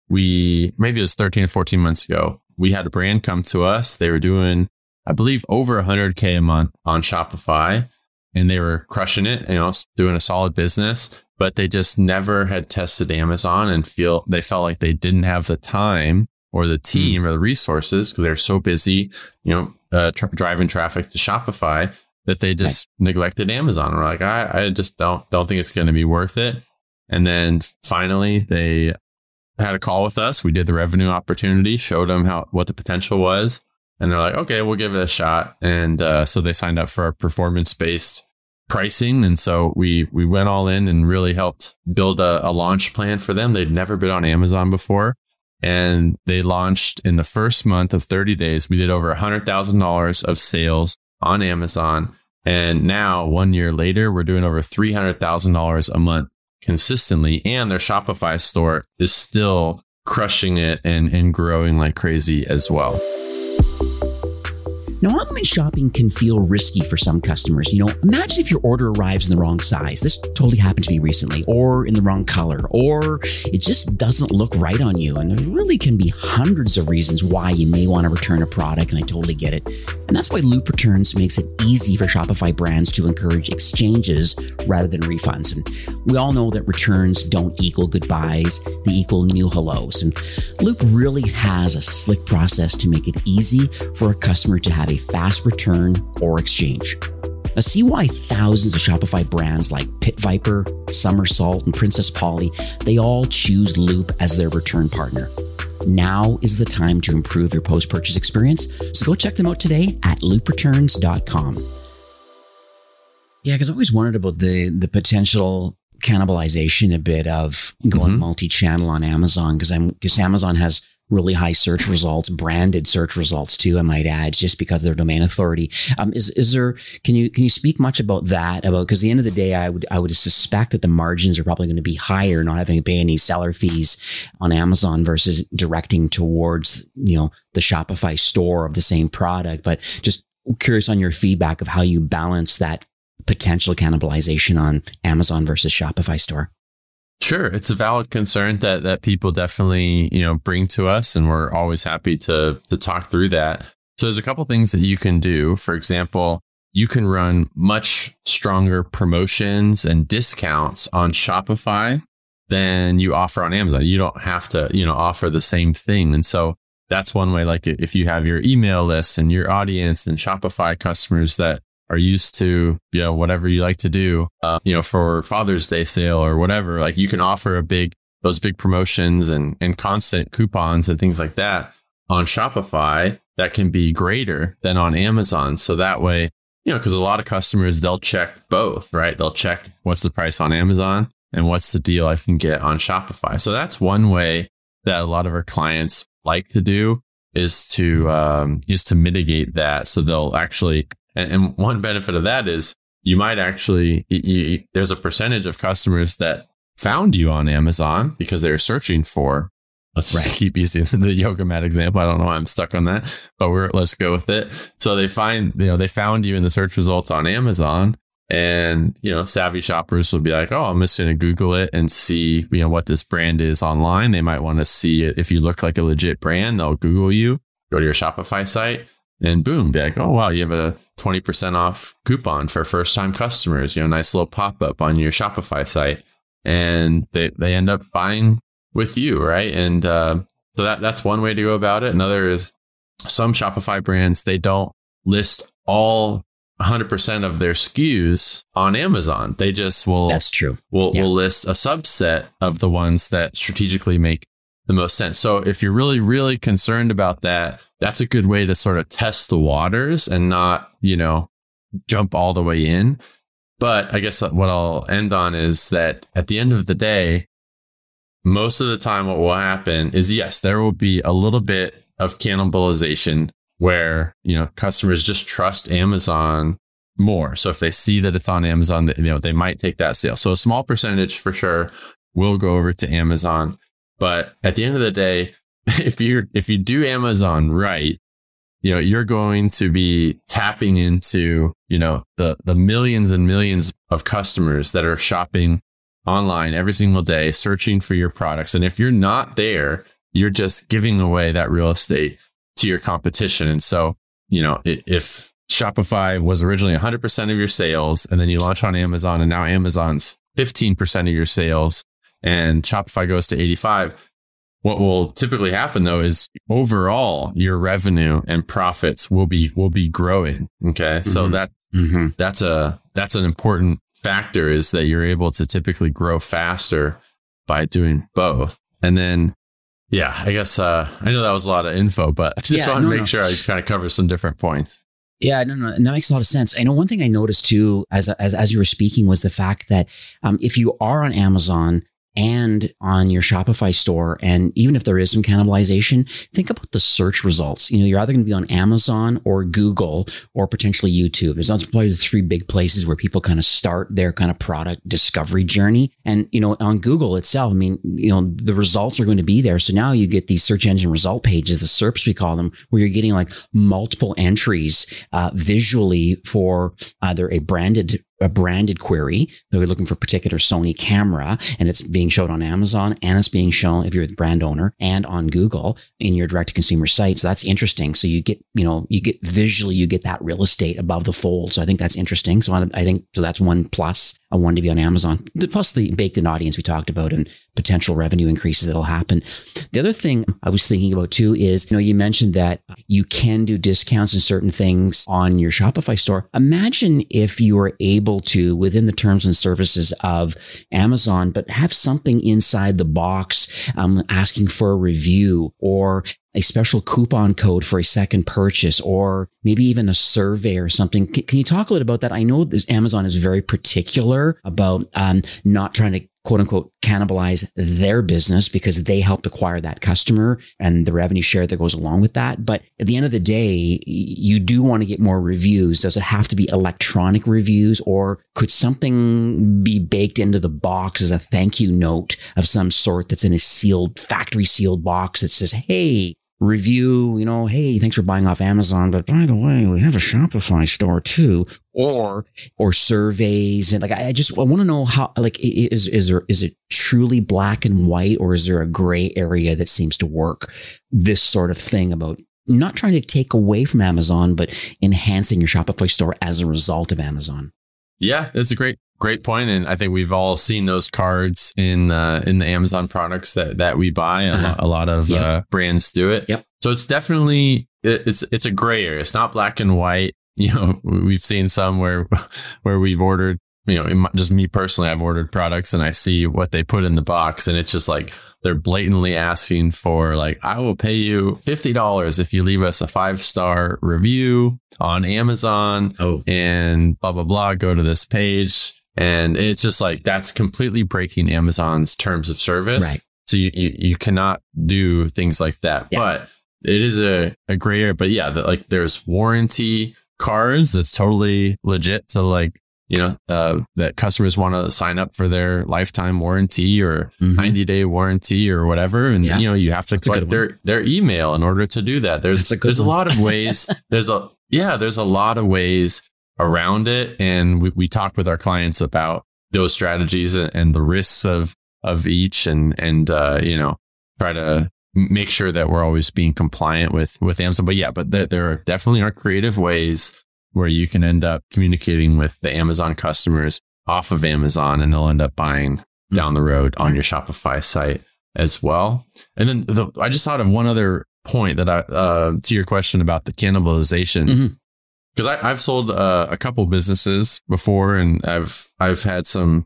[SPEAKER 1] We, maybe it was thirteen or fourteen months ago. We had a brand come to us. They were doing, I believe, over one hundred K a month on Shopify, and they were crushing it, you know, doing a solid business, but they just never had tested Amazon, and feel they felt like they didn't have the time or the team mm. or the resources, because they're so busy, you know, uh, tra- driving traffic to Shopify, that they just right. neglected Amazon. We're like, I, I just don't don't think it's going to be worth it. And then finally, they had a call with us. We did the revenue opportunity, showed them how what the potential was, and they're like, okay, we'll give it a shot. And uh, so they signed up for our performance-based pricing. And so we we went all in and really helped build a, a launch plan for them. They'd never been on Amazon before. And they launched in the first month of thirty days. We did over one hundred thousand dollars of sales on Amazon. And now, one year later, we're doing over three hundred thousand dollars a month consistently. And their Shopify store is still crushing it and, and growing like crazy as well.
[SPEAKER 3] Now, online shopping can feel risky for some customers. You know, imagine if your order arrives in the wrong size. This totally happened to me recently, or in the wrong color, or it just doesn't look right on you. And there really can be hundreds of reasons why you may want to return a product, and I totally get it. And that's why Loop Returns makes it easy for Shopify brands to encourage exchanges rather than refunds. And we all know that returns don't equal goodbyes, they equal new hellos. And Loop really has a slick process to make it easy for a customer to have a fast return or exchange. Now, see why thousands of Shopify brands like Pit Viper, Somersault, and Princess Polly, they all choose Loop as their return partner. Now is the time to improve your post-purchase experience, so go check them out today at loop returns dot com. Yeah, because I always wondered about the the potential cannibalization a bit of going mm-hmm. multi-channel on Amazon, because I'm because Amazon has really high search results, branded search results too, I might add, just because of their domain authority. Um, is is there? Can you can you speak much about that? About because at the end of the day, I would I would suspect that the margins are probably going to be higher, not having to pay any seller fees on Amazon versus directing towards, you know, the Shopify store of the same product. But just curious on your feedback of how you balance that potential cannibalization on Amazon versus Shopify store.
[SPEAKER 1] Sure. It's a valid concern that, that people definitely, you know, bring to us, and we're always happy to, to talk through that. So there's a couple things that you can do. For example, you can run much stronger promotions and discounts on Shopify than you offer on Amazon. You don't have to, you know, offer the same thing. And so that's one way, like if you have your email list and your audience and Shopify customers that are used to, you know, whatever you like to do, uh, you know, for Father's Day sale or whatever, like you can offer a big, those big promotions and, and constant coupons and things like that on Shopify that can be greater than on Amazon. So that way, you know, because a lot of customers, they'll check both, right? They'll check what's the price on Amazon and what's the deal I can get on Shopify. So that's one way that a lot of our clients like to do is to um, is to mitigate that. So they'll actually, and, and one benefit of that is you might actually, you, you, there's a percentage of customers that found you on Amazon because they're searching for, let's right. keep using the yoga mat example. I don't know why I'm stuck on that, but we're, let's go with it. So they find, you know, they found you in the search results on Amazon, and, you know, savvy shoppers will be like, oh, I'm just going to Google it and see, you know, what this brand is online. They might want to see it. If you look like a legit brand, they'll Google you, go to your Shopify site, and boom, be like, oh, wow, you have a twenty percent off coupon for first time customers, you know, nice little pop up on your Shopify site. And they, they end up buying with you, right? And uh, so that that's one way to go about it. Another is some Shopify brands, they don't list all one hundred percent of their S K Us on Amazon. They just will.
[SPEAKER 3] That's true.
[SPEAKER 1] Will
[SPEAKER 3] yeah.
[SPEAKER 1] will list a subset of the ones that strategically make the most sense. So if you're really, really concerned about that, that's a good way to sort of test the waters and not, you know, jump all the way in. But I guess what I'll end on is that at the end of the day, most of the time what will happen is, yes, there will be a little bit of cannibalization where, you know, customers just trust Amazon more. So if they see that it's on Amazon, you know, they might take that sale. So a small percentage for sure will go over to Amazon. But at the end of the day, if you're if you do Amazon right, you know, you're going to be tapping into, you know, the the millions and millions of customers that are shopping online every single day, searching for your products. And if you're not there, you're just giving away that real estate to your competition. And so, you know, if Shopify was originally one hundred percent of your sales, and then you launch on Amazon, and now Amazon's fifteen percent of your sales, and Shopify goes to eighty-five, what will typically happen though is overall your revenue and profits will be will be growing. Okay, mm-hmm. so that mm-hmm. that's a that's an important factor, is that you're able to typically grow faster by doing both. And then, yeah, I guess uh, I know that was a lot of info, but I just
[SPEAKER 3] yeah,
[SPEAKER 1] want to
[SPEAKER 3] no,
[SPEAKER 1] make
[SPEAKER 3] no.
[SPEAKER 1] sure I kind of cover some different points.
[SPEAKER 3] Yeah, no, no, and that makes a lot of sense. I know one thing I noticed too, as as as you were speaking, was the fact that um, if you are on Amazon and on your Shopify store, and even if there is some cannibalization, think about the search results. You know, you're either going to be on Amazon or Google or potentially YouTube. There's probably the three big places where people kind of start their kind of product discovery journey. And, you know, on Google itself, I mean, you know, the results are going to be there. So now you get these search engine result pages, the S E R Ps we call them, where you're getting like multiple entries uh, visually for either a branded a branded query. So we're looking for a particular Sony camera, and it's being shown on Amazon, and it's being shown, if you're the brand owner, and on Google in your direct to consumer site. So that's interesting. So you get, you know, you get visually, you get that real estate above the fold. So I think that's interesting. So I, I think, so that's one plus. I wanted to be on Amazon, plus the baked in audience we talked about and potential revenue increases that'll happen. The other thing I was thinking about too is, you know, you mentioned that you can do discounts and certain things on your Shopify store. Imagine if you were able to, within the terms and services of Amazon, but have something inside the box um, asking for a review, or a special coupon code for a second purchase, or maybe even a survey or something. C- can you talk a little about that? I know this Amazon is very particular about um, not trying to quote unquote cannibalize their business, because they helped acquire that customer and the revenue share that goes along with that. But at the end of the day, you do want to get more reviews. Does it have to be electronic reviews, or could something be baked into the box as a thank you note of some sort that's in a sealed, factory sealed box that says, hey, review, you know, hey, thanks for buying off Amazon, but by the way, we have a Shopify store too, or or surveys. And like, I just I want to know how, like, is is there is it truly black and white, or is there a gray area that seems to work? This sort of thing about not trying to take away from Amazon, but enhancing your Shopify store as a result of Amazon.
[SPEAKER 1] Yeah, that's a great, great point. And I think we've all seen those cards in uh, in the Amazon products that, that we buy. A, uh-huh. lot, a lot of yep. uh, brands do it.
[SPEAKER 3] Yep.
[SPEAKER 1] So it's definitely, it, it's it's a gray area. It's not black and white. You know, we've seen some where where we've ordered, you know, just me personally, I've ordered products and I see what they put in the box and it's just like, they're blatantly asking for like, I will pay you fifty dollars if you leave us a five-star review on Amazon
[SPEAKER 3] oh.
[SPEAKER 1] and blah, blah, blah, go to this page. And it's just like, that's completely breaking Amazon's terms of service.
[SPEAKER 3] Right.
[SPEAKER 1] So you, you, you cannot do things like that, yeah. but it is a, a gray area. But yeah, the, like there's warranty cards that's totally legit to like, you know, uh, that customers want to sign up for their lifetime warranty or mm-hmm. ninety day warranty or whatever. And, yeah. you know, you have to collect their, their email in order to do that. There's, a there's one. a lot of ways. There's a, yeah, there's a lot of ways around it. And we, we talk with our clients about those strategies and, and the risks of, of each and, and, uh, you know, try to make sure that we're always being compliant with, with Amazon. But yeah, but there, there are definitely are creative ways where you can end up communicating with the Amazon customers off of Amazon and they'll end up buying down the road on your Shopify site as well. And then the, I just thought of one other point that I, uh, to your question about the cannibalization, because mm-hmm. I've sold uh, a couple businesses before and I've, I've had some,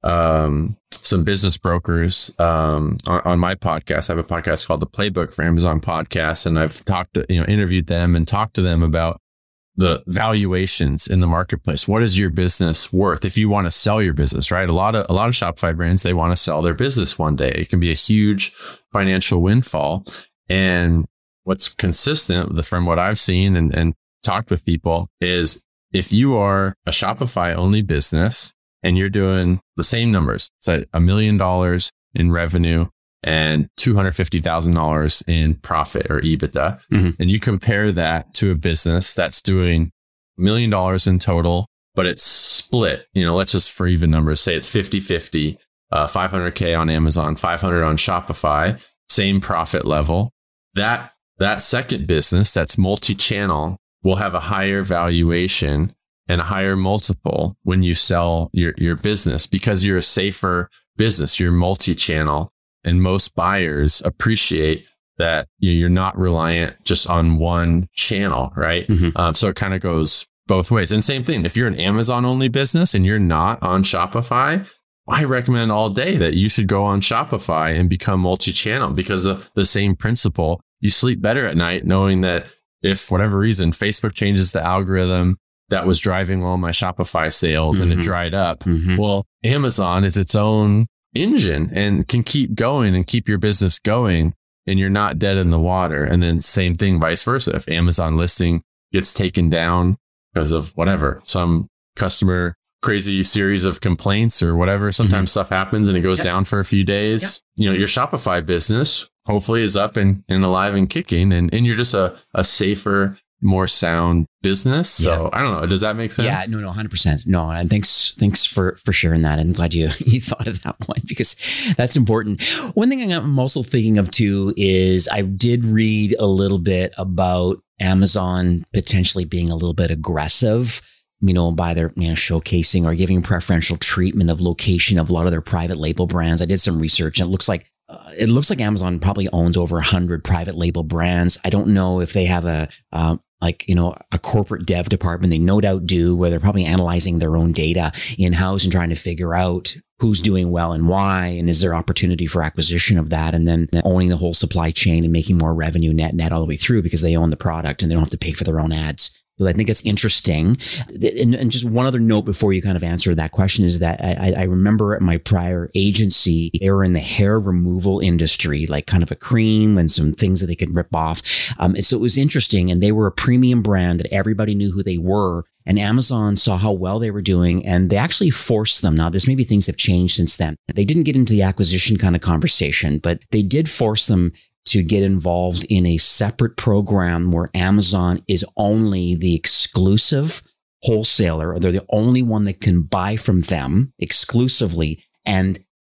[SPEAKER 1] um, some business brokers, um, on, on my podcast. I have a podcast called The Playbook for Amazon Podcasts. And I've talked to, you know, interviewed them and talked to them about the valuations in the marketplace. What is your business worth if you want to sell your business, right? A lot of, a lot of Shopify brands, they want to sell their business one day. It can be a huge financial windfall. And what's consistent from what I've seen and, and talked with people is if you are a Shopify only business and you're doing the same numbers, so a million dollars in revenue and two hundred fifty thousand dollars in profit or EBITDA. Mm-hmm. And you compare that to a business that's doing a million dollars in total, but it's split, you know, let's just for even numbers, say it's fifty fifty, uh, five hundred K on Amazon, five hundred on Shopify, same profit level. That, that second business that's multi-channel will have a higher valuation and a higher multiple when you sell your, your business because you're a safer business, you're multi-channel. And most buyers appreciate that you're not reliant just on one channel, right? Mm-hmm. Um, so it kind of goes both ways. And same thing, if you're an Amazon only business and you're not on Shopify, I recommend all day that you should go on Shopify and become multi-channel because of the same principle. You sleep better at night knowing that if for whatever reason, Facebook changes the algorithm that was driving all my Shopify sales mm-hmm. and it dried up. Mm-hmm. Well, Amazon is its own engine and can keep going and keep your business going and you're not dead in the water. And then same thing, vice versa. If Amazon listing gets taken down because of whatever, some customer crazy series of complaints or whatever, sometimes mm-hmm. stuff happens and it goes yep. down for a few days. Yep. You know, your Shopify business hopefully is up and, and alive and kicking and, and you're just a, a safer, more sound business. So yeah. I don't know. Does that make sense?
[SPEAKER 3] Yeah, no, no, one hundred percent. No, and thanks, thanks for, for sharing that. I'm glad you, you thought of that one because that's important. One thing I'm also thinking of too is I did read a little bit about Amazon potentially being a little bit aggressive, you know, by their, you know, showcasing or giving preferential treatment of location of a lot of their private label brands. I did some research and it looks like Uh, it looks like Amazon probably owns over one hundred private label brands. I don't know if they have a, um, like, you know, a corporate dev department. They no doubt do, where they're probably analyzing their own data in-house and trying to figure out who's doing well and why, and is there opportunity for acquisition of that, and then owning the whole supply chain and making more revenue net net all the way through because they own the product and they don't have to pay for their own ads. So I think it's interesting. And, and just one other note before you kind of answer that question is that I, I remember at my prior agency, they were in the hair removal industry, like kind of a cream and some things that they could rip off. Um, and so it was interesting. And they were a premium brand that everybody knew who they were. And Amazon saw how well they were doing and they actually forced them. Now, this maybe things have changed since then. They didn't get into the acquisition kind of conversation, but they did force them to get involved in a separate program where Amazon is only the exclusive wholesaler, or they're the only one that can buy from them exclusively. And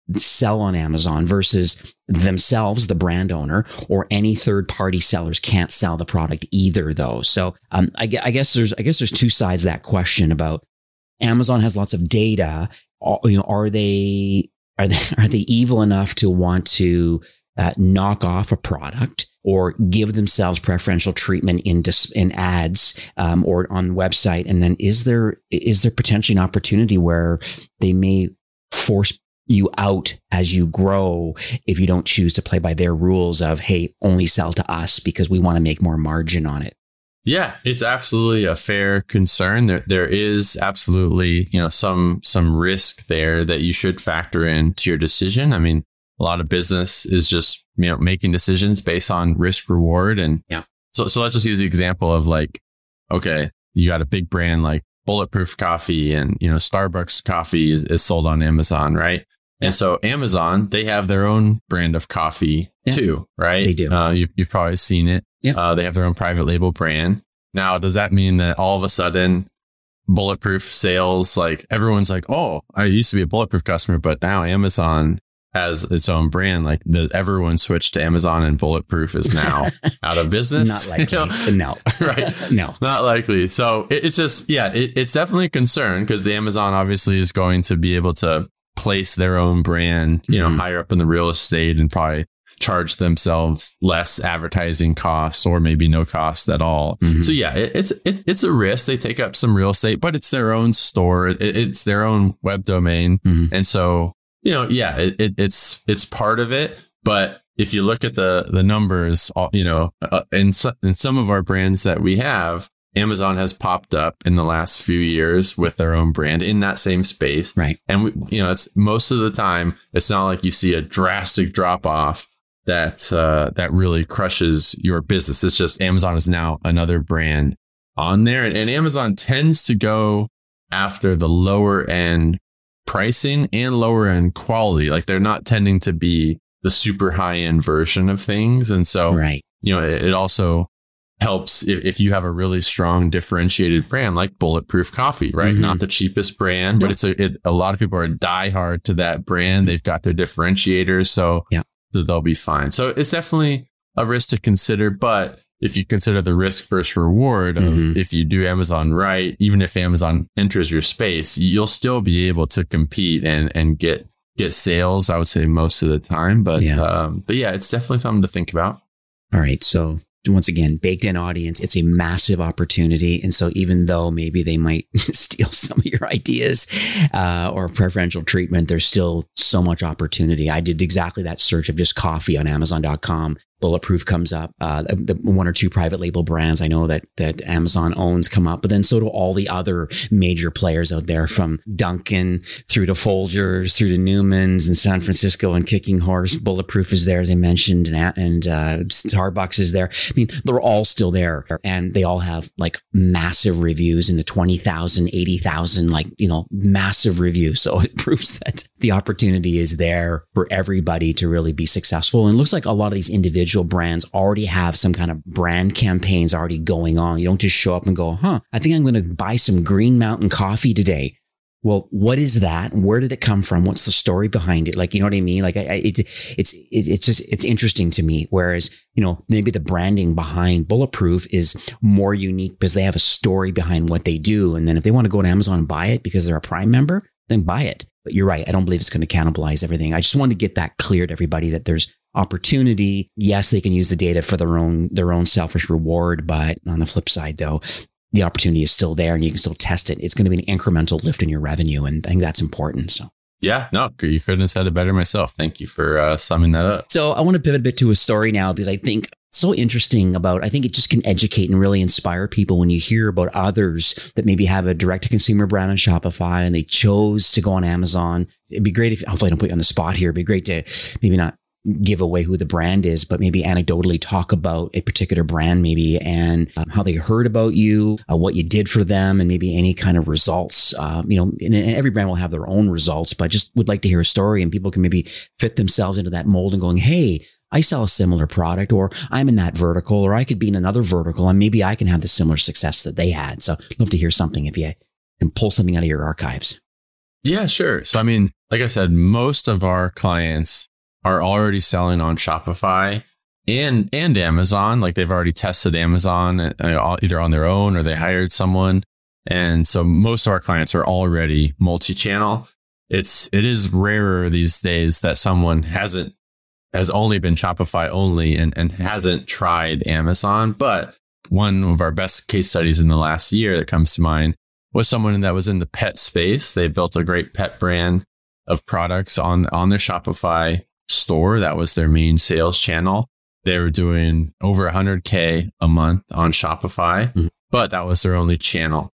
[SPEAKER 3] sell on Amazon versus themselves, the brand owner, or any third party sellers can't sell the product either, though. So um, I, I guess there's I guess there's two sides to that question about Amazon has lots of data. You know, are they are they are they evil enough to want to uh, knock off a product or give themselves preferential treatment in dis- in ads um, or on the website? And then is there is there potentially an opportunity where they may force you out as you grow if you don't choose to play by their rules of, hey, only sell to us because we want to make more margin on it?
[SPEAKER 1] Yeah, it's absolutely a fair concern. There, there is absolutely, you know, some some risk there that you should factor into your decision. I mean, a lot of business is just, you know, making decisions based on risk reward. And
[SPEAKER 3] yeah. so,
[SPEAKER 1] so let's just use the example of like, okay, you got a big brand like Bulletproof Coffee, and, you know, Starbucks coffee is, is sold on Amazon, right? And so Amazon, they have their own brand of coffee yeah. too, right?
[SPEAKER 3] They do.
[SPEAKER 1] Uh, you, you've probably seen it. Yeah. Uh, they have their own private label brand. Now, does that mean that all of a sudden Bulletproof sales, like everyone's like, oh, I used to be a Bulletproof customer, but now Amazon has its own brand. Like the, everyone switched to Amazon and Bulletproof is now out of business.
[SPEAKER 3] Not likely. You know? No.
[SPEAKER 1] Right.
[SPEAKER 3] No.
[SPEAKER 1] Not likely. So it, it's just, yeah, it, it's definitely a concern because the Amazon obviously is going to be able to place their own brand, you know, mm-hmm. higher up in the real estate and probably charge themselves less advertising costs or maybe no cost at all. Mm-hmm. So yeah, it, it's it, it's a risk. They take up some real estate, but it's their own store. It, it's their own web domain. Mm-hmm. And so, you know, yeah, it, it, it's it's part of it. But if you look at the the numbers, you know, uh, in, so, in some of our brands that we have, Amazon has popped up in the last few years with their own brand in that same space.
[SPEAKER 3] Right.
[SPEAKER 1] And, we, you know, it's most of the time, it's not like you see a drastic drop off that uh, that really crushes your business. It's just Amazon is now another brand on there. And, and Amazon tends to go after the lower end pricing and lower end quality. Like they're not tending to be the super high end version of things. And so,
[SPEAKER 3] right.
[SPEAKER 1] you know, it, it also helps if, if you have a really strong differentiated brand like Bulletproof Coffee, right? Mm-hmm. Not the cheapest brand, but it's a, it, a lot of people are diehard to that brand. They've got their differentiators. So
[SPEAKER 3] yeah.
[SPEAKER 1] they'll be fine. So it's definitely a risk to consider. But if you consider the risk versus reward of mm-hmm. if you do Amazon right, even if Amazon enters your space, you'll still be able to compete and, and get get sales, I would say most of the time. But yeah. Um, but yeah, it's definitely something to think about.
[SPEAKER 3] All right. So once again, baked in audience, it's a massive opportunity. And so even though maybe they might steal some of your ideas uh, or preferential treatment, there's still so much opportunity. I did exactly that search of just coffee on Amazon dot com. Bulletproof comes up. Uh, the one or two private label brands I know that that Amazon owns come up, but then so do all the other major players out there, from Dunkin' through to Folgers, through to Newman's and San Francisco and Kicking Horse. Bulletproof is there, as I mentioned, and, and uh, Starbucks is there. I mean, they're all still there, and they all have like massive reviews in the twenty thousand, eighty thousand, like, you know, massive reviews. So it proves that the opportunity is there for everybody to really be successful. And it looks like a lot of these individual brands already have some kind of brand campaigns already going on. You don't just show up and go, huh, I think I'm going to buy some Green Mountain coffee today. Well, what is that? Where did it come from? What's the story behind it? Like, you know what I mean? Like, I, I, it's, it's, it, it's just, it's interesting to me. Whereas, you know, maybe the branding behind Bulletproof is more unique because they have a story behind what they do. And then if they want to go to Amazon and buy it because they're a Prime member, then buy it. But you're right. I don't believe it's going to cannibalize everything. I just wanted to get that clear to everybody that there's opportunity. Yes, they can use the data for their own, their own selfish reward. But on the flip side, though, the opportunity is still there and you can still test it. It's going to be an incremental lift in your revenue. And I think that's important. So,
[SPEAKER 1] yeah, no, you couldn't have said it better myself. Thank you for uh, summing that up.
[SPEAKER 3] So I want to pivot a bit to a story now, because I think it's so interesting about, I think it just can educate and really inspire people when you hear about others that maybe have a direct to consumer brand on Shopify and they chose to go on Amazon. It'd be great if, hopefully I don't put you on the spot here. It'd be great to maybe not give away who the brand is, but maybe anecdotally talk about a particular brand maybe and um, how they heard about you, uh, what you did for them, and maybe any kind of results. Uh, you know, and, and every brand will have their own results, but just would like to hear a story and people can maybe fit themselves into that mold and going, hey, I sell a similar product, or I'm in that vertical, or I could be in another vertical and maybe I can have the similar success that they had. So I'd love to hear something if you can pull something out of your archives.
[SPEAKER 1] Yeah, sure. So, I mean, like I said, most of our clients are already selling on Shopify and and Amazon. Like they've already tested Amazon uh, either on their own or they hired someone. And so most of our clients are already multi-channel. It's it is rarer these days that someone hasn't has only been Shopify only and, and hasn't tried Amazon. But one of our best case studies in the last year that comes to mind was someone that was in the pet space. They built a great pet brand of products on, on their Shopify store. That was their main sales channel. They were doing over one hundred K a month on Shopify, mm-hmm. but that was their only channel.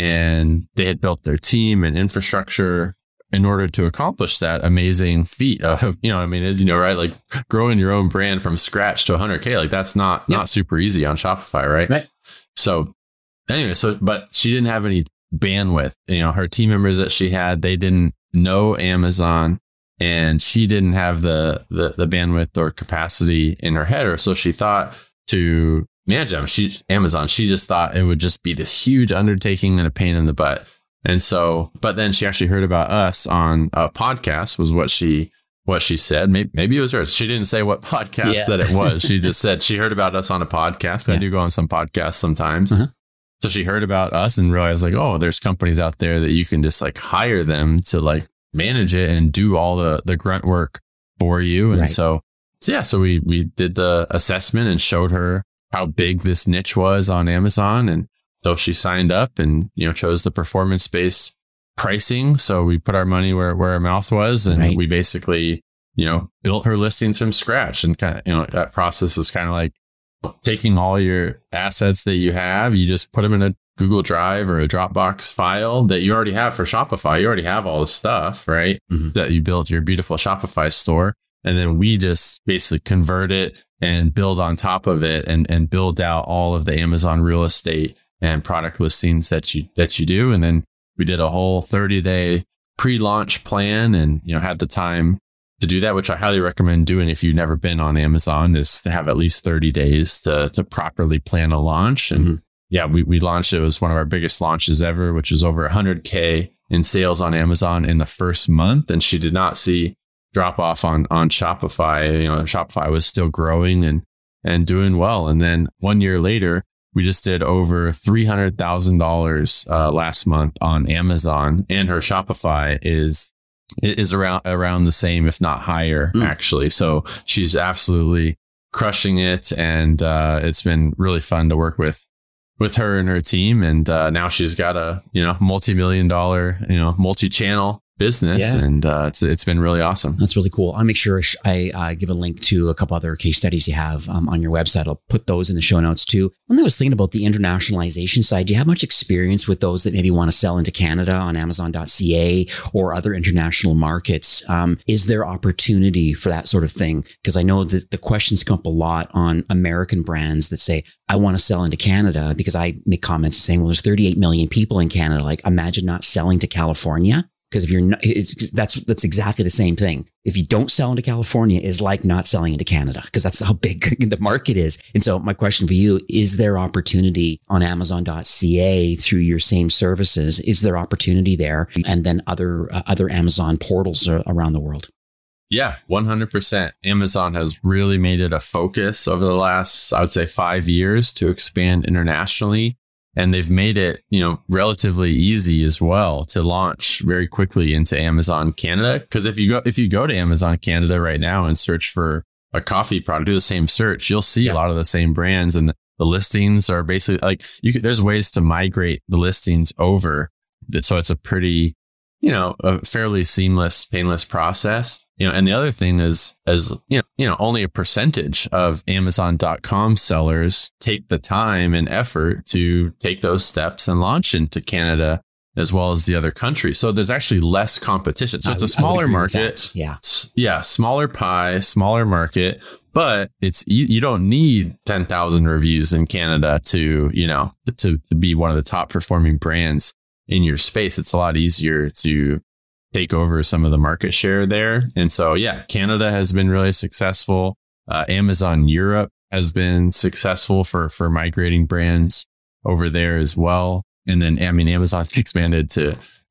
[SPEAKER 1] And they had built their team and infrastructure in order to accomplish that amazing feat of, you know, I mean, you know, right? Like growing your own brand from scratch to one hundred K, like that's not, yep. not super easy on Shopify, right?
[SPEAKER 3] Right.
[SPEAKER 1] So anyway, so, but she didn't have any bandwidth. You know, her team members that she had, they didn't know Amazon and she didn't have the, the, the bandwidth or capacity in her head. Or so she thought to manage them. She, Amazon, she just thought it would just be this huge undertaking and a pain in the butt. And so, but then she actually heard about us on a podcast was what she, what she said. Maybe, maybe it was hers. She didn't say what podcast yeah. that it was. She just said she heard about us on a podcast. Yeah. I do go on some podcasts sometimes. Uh-huh. So she heard about us and realized like, oh, there's companies out there that you can just like hire them to like manage it and do all the, the grunt work for you. And right. so, so, yeah, so we, we did the assessment and showed her how big this niche was on Amazon. And so she signed up and, you know, chose the performance-based pricing. So we put our money where, where our mouth was and right. we basically, you know, built her listings from scratch. And kind of, you know, that process is kind of like taking all your assets that you have, you just put them in a Google Drive or a Dropbox file that you already have for Shopify. You already have all the stuff, right? Mm-hmm. That you built your beautiful Shopify store. And then we just basically convert it and build on top of it and, and build out all of the Amazon real estate and product listings that you, that you do. And then we did a whole thirty day pre-launch plan and, you know, had the time to do that, which I highly recommend doing if you've never been on Amazon, is to have at least thirty days to, to properly plan a launch. And mm-hmm. yeah, we, we launched, it was one of our biggest launches ever, which was over one hundred K in sales on Amazon in the first month. And she did not see drop off on, on Shopify. You know, Shopify was still growing and, and doing well. And then one year later, we just did over three hundred thousand dollars uh, last month on Amazon, and her Shopify is is around around the same, if not higher, mm. actually. So she's absolutely crushing it, and uh, it's been really fun to work with with her and her team. And uh, now she's got a you know multi-million dollar you know multi-channel business, yeah. and uh, it's it's been really awesome.
[SPEAKER 3] That's really cool. I'll make sure I uh, give a link to a couple other case studies you have um, on your website. I'll put those in the show notes too. One thing I was thinking about the internationalization side. Do you have much experience with those that maybe want to sell into Canada on Amazon dot C A or other international markets? Um, is there opportunity for that sort of thing? Because I know that the questions come up a lot on American brands that say, I want to sell into Canada, because I make comments saying, well, there's thirty-eight million people in Canada. Like, imagine not selling to California. Because if you're not, it's, that's that's exactly the same thing. If you don't sell into California, is like not selling into Canada, because that's how big the market is. And so my question for you, is there opportunity on Amazon dot C A through your same services? Is there opportunity there? And then other uh, other Amazon portals around the world?
[SPEAKER 1] Yeah, one hundred percent. Amazon has really made it a focus over the last, I would say, five years to expand internationally. And they've made it, you know, relatively easy as well to launch very quickly into Amazon Canada. Because if you go if you go to Amazon Canada right now and search for a coffee product, do the same search, you'll see yeah. a lot of the same brands, and the, the listings are basically like you could, there's ways to migrate the listings over. That so it's a pretty, you know, a fairly seamless, painless process. You know, and the other thing is, as you know, you know, only a percentage of Amazon dot com sellers take the time and effort to take those steps and launch into Canada as well as the other countries. So there's actually less competition. So I, it's a smaller market.
[SPEAKER 3] Yeah.
[SPEAKER 1] Yeah. Smaller pie, smaller market, but it's, you, you don't need ten thousand reviews in Canada to, you know, to, to be one of the top performing brands in your space. It's a lot easier to take over some of the market share there. And so, yeah, Canada has been really successful. Uh, Amazon Europe has been successful for, for migrating brands over there as well. And then, I mean, Amazon expanded to,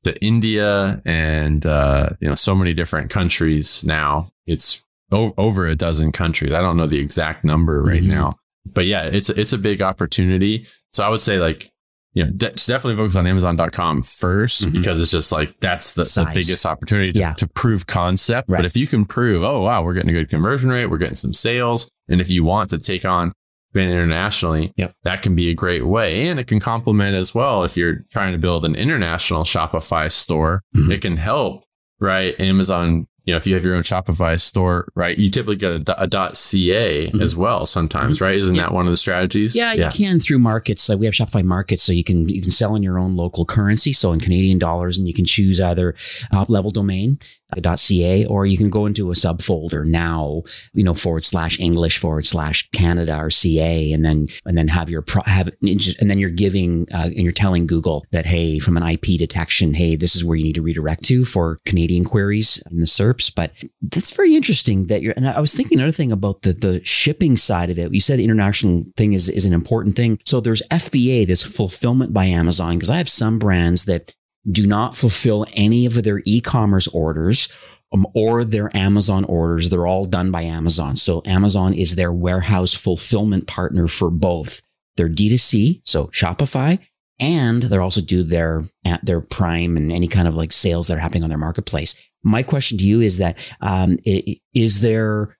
[SPEAKER 1] to India and, uh, you know, so many different countries now. It's o- over a dozen countries. I don't know the exact number right mm-hmm. now, but yeah, it's, it's a big opportunity. So I would say like, you know, de- definitely focus on Amazon dot com first mm-hmm. because it's just like, that's the, the biggest opportunity to, yeah. to prove concept. Right. But if you can prove, oh, wow, we're getting a good conversion rate, we're getting some sales. And if you want to take on expand internationally, yep. that can be a great way. And it can complement as well. If you're trying to build an international Shopify store, mm-hmm. it can help, right? Amazon, you know, if you have your own Shopify store, right, you typically get a, a .ca mm-hmm. as well sometimes, right? Isn't yeah. that one of the strategies?
[SPEAKER 3] Yeah, yeah. you can through markets. So we have Shopify markets, so you can you can sell in your own local currency, so in Canadian dollars, and you can choose either top level domain, .ca, or you can go into a subfolder now, you know, forward slash English forward slash Canada or C A, and then and then have your pro, have and then you're giving uh, and you're telling Google that, hey, from an I P detection, hey, this is where you need to redirect to for Canadian queries in the S E R Ps. But that's very interesting that you're. And I was thinking another thing about the the shipping side of it. You said the international thing is is an important thing. So there's F B A, this fulfillment by Amazon, because I have some brands that do not fulfill any of their e-commerce orders um, or their Amazon orders. They're all done by Amazon. So Amazon is their warehouse fulfillment partner for both their D two C, so Shopify, and they also do their their Prime and any kind of like sales that are happening on their marketplace. My question to you is that um, is there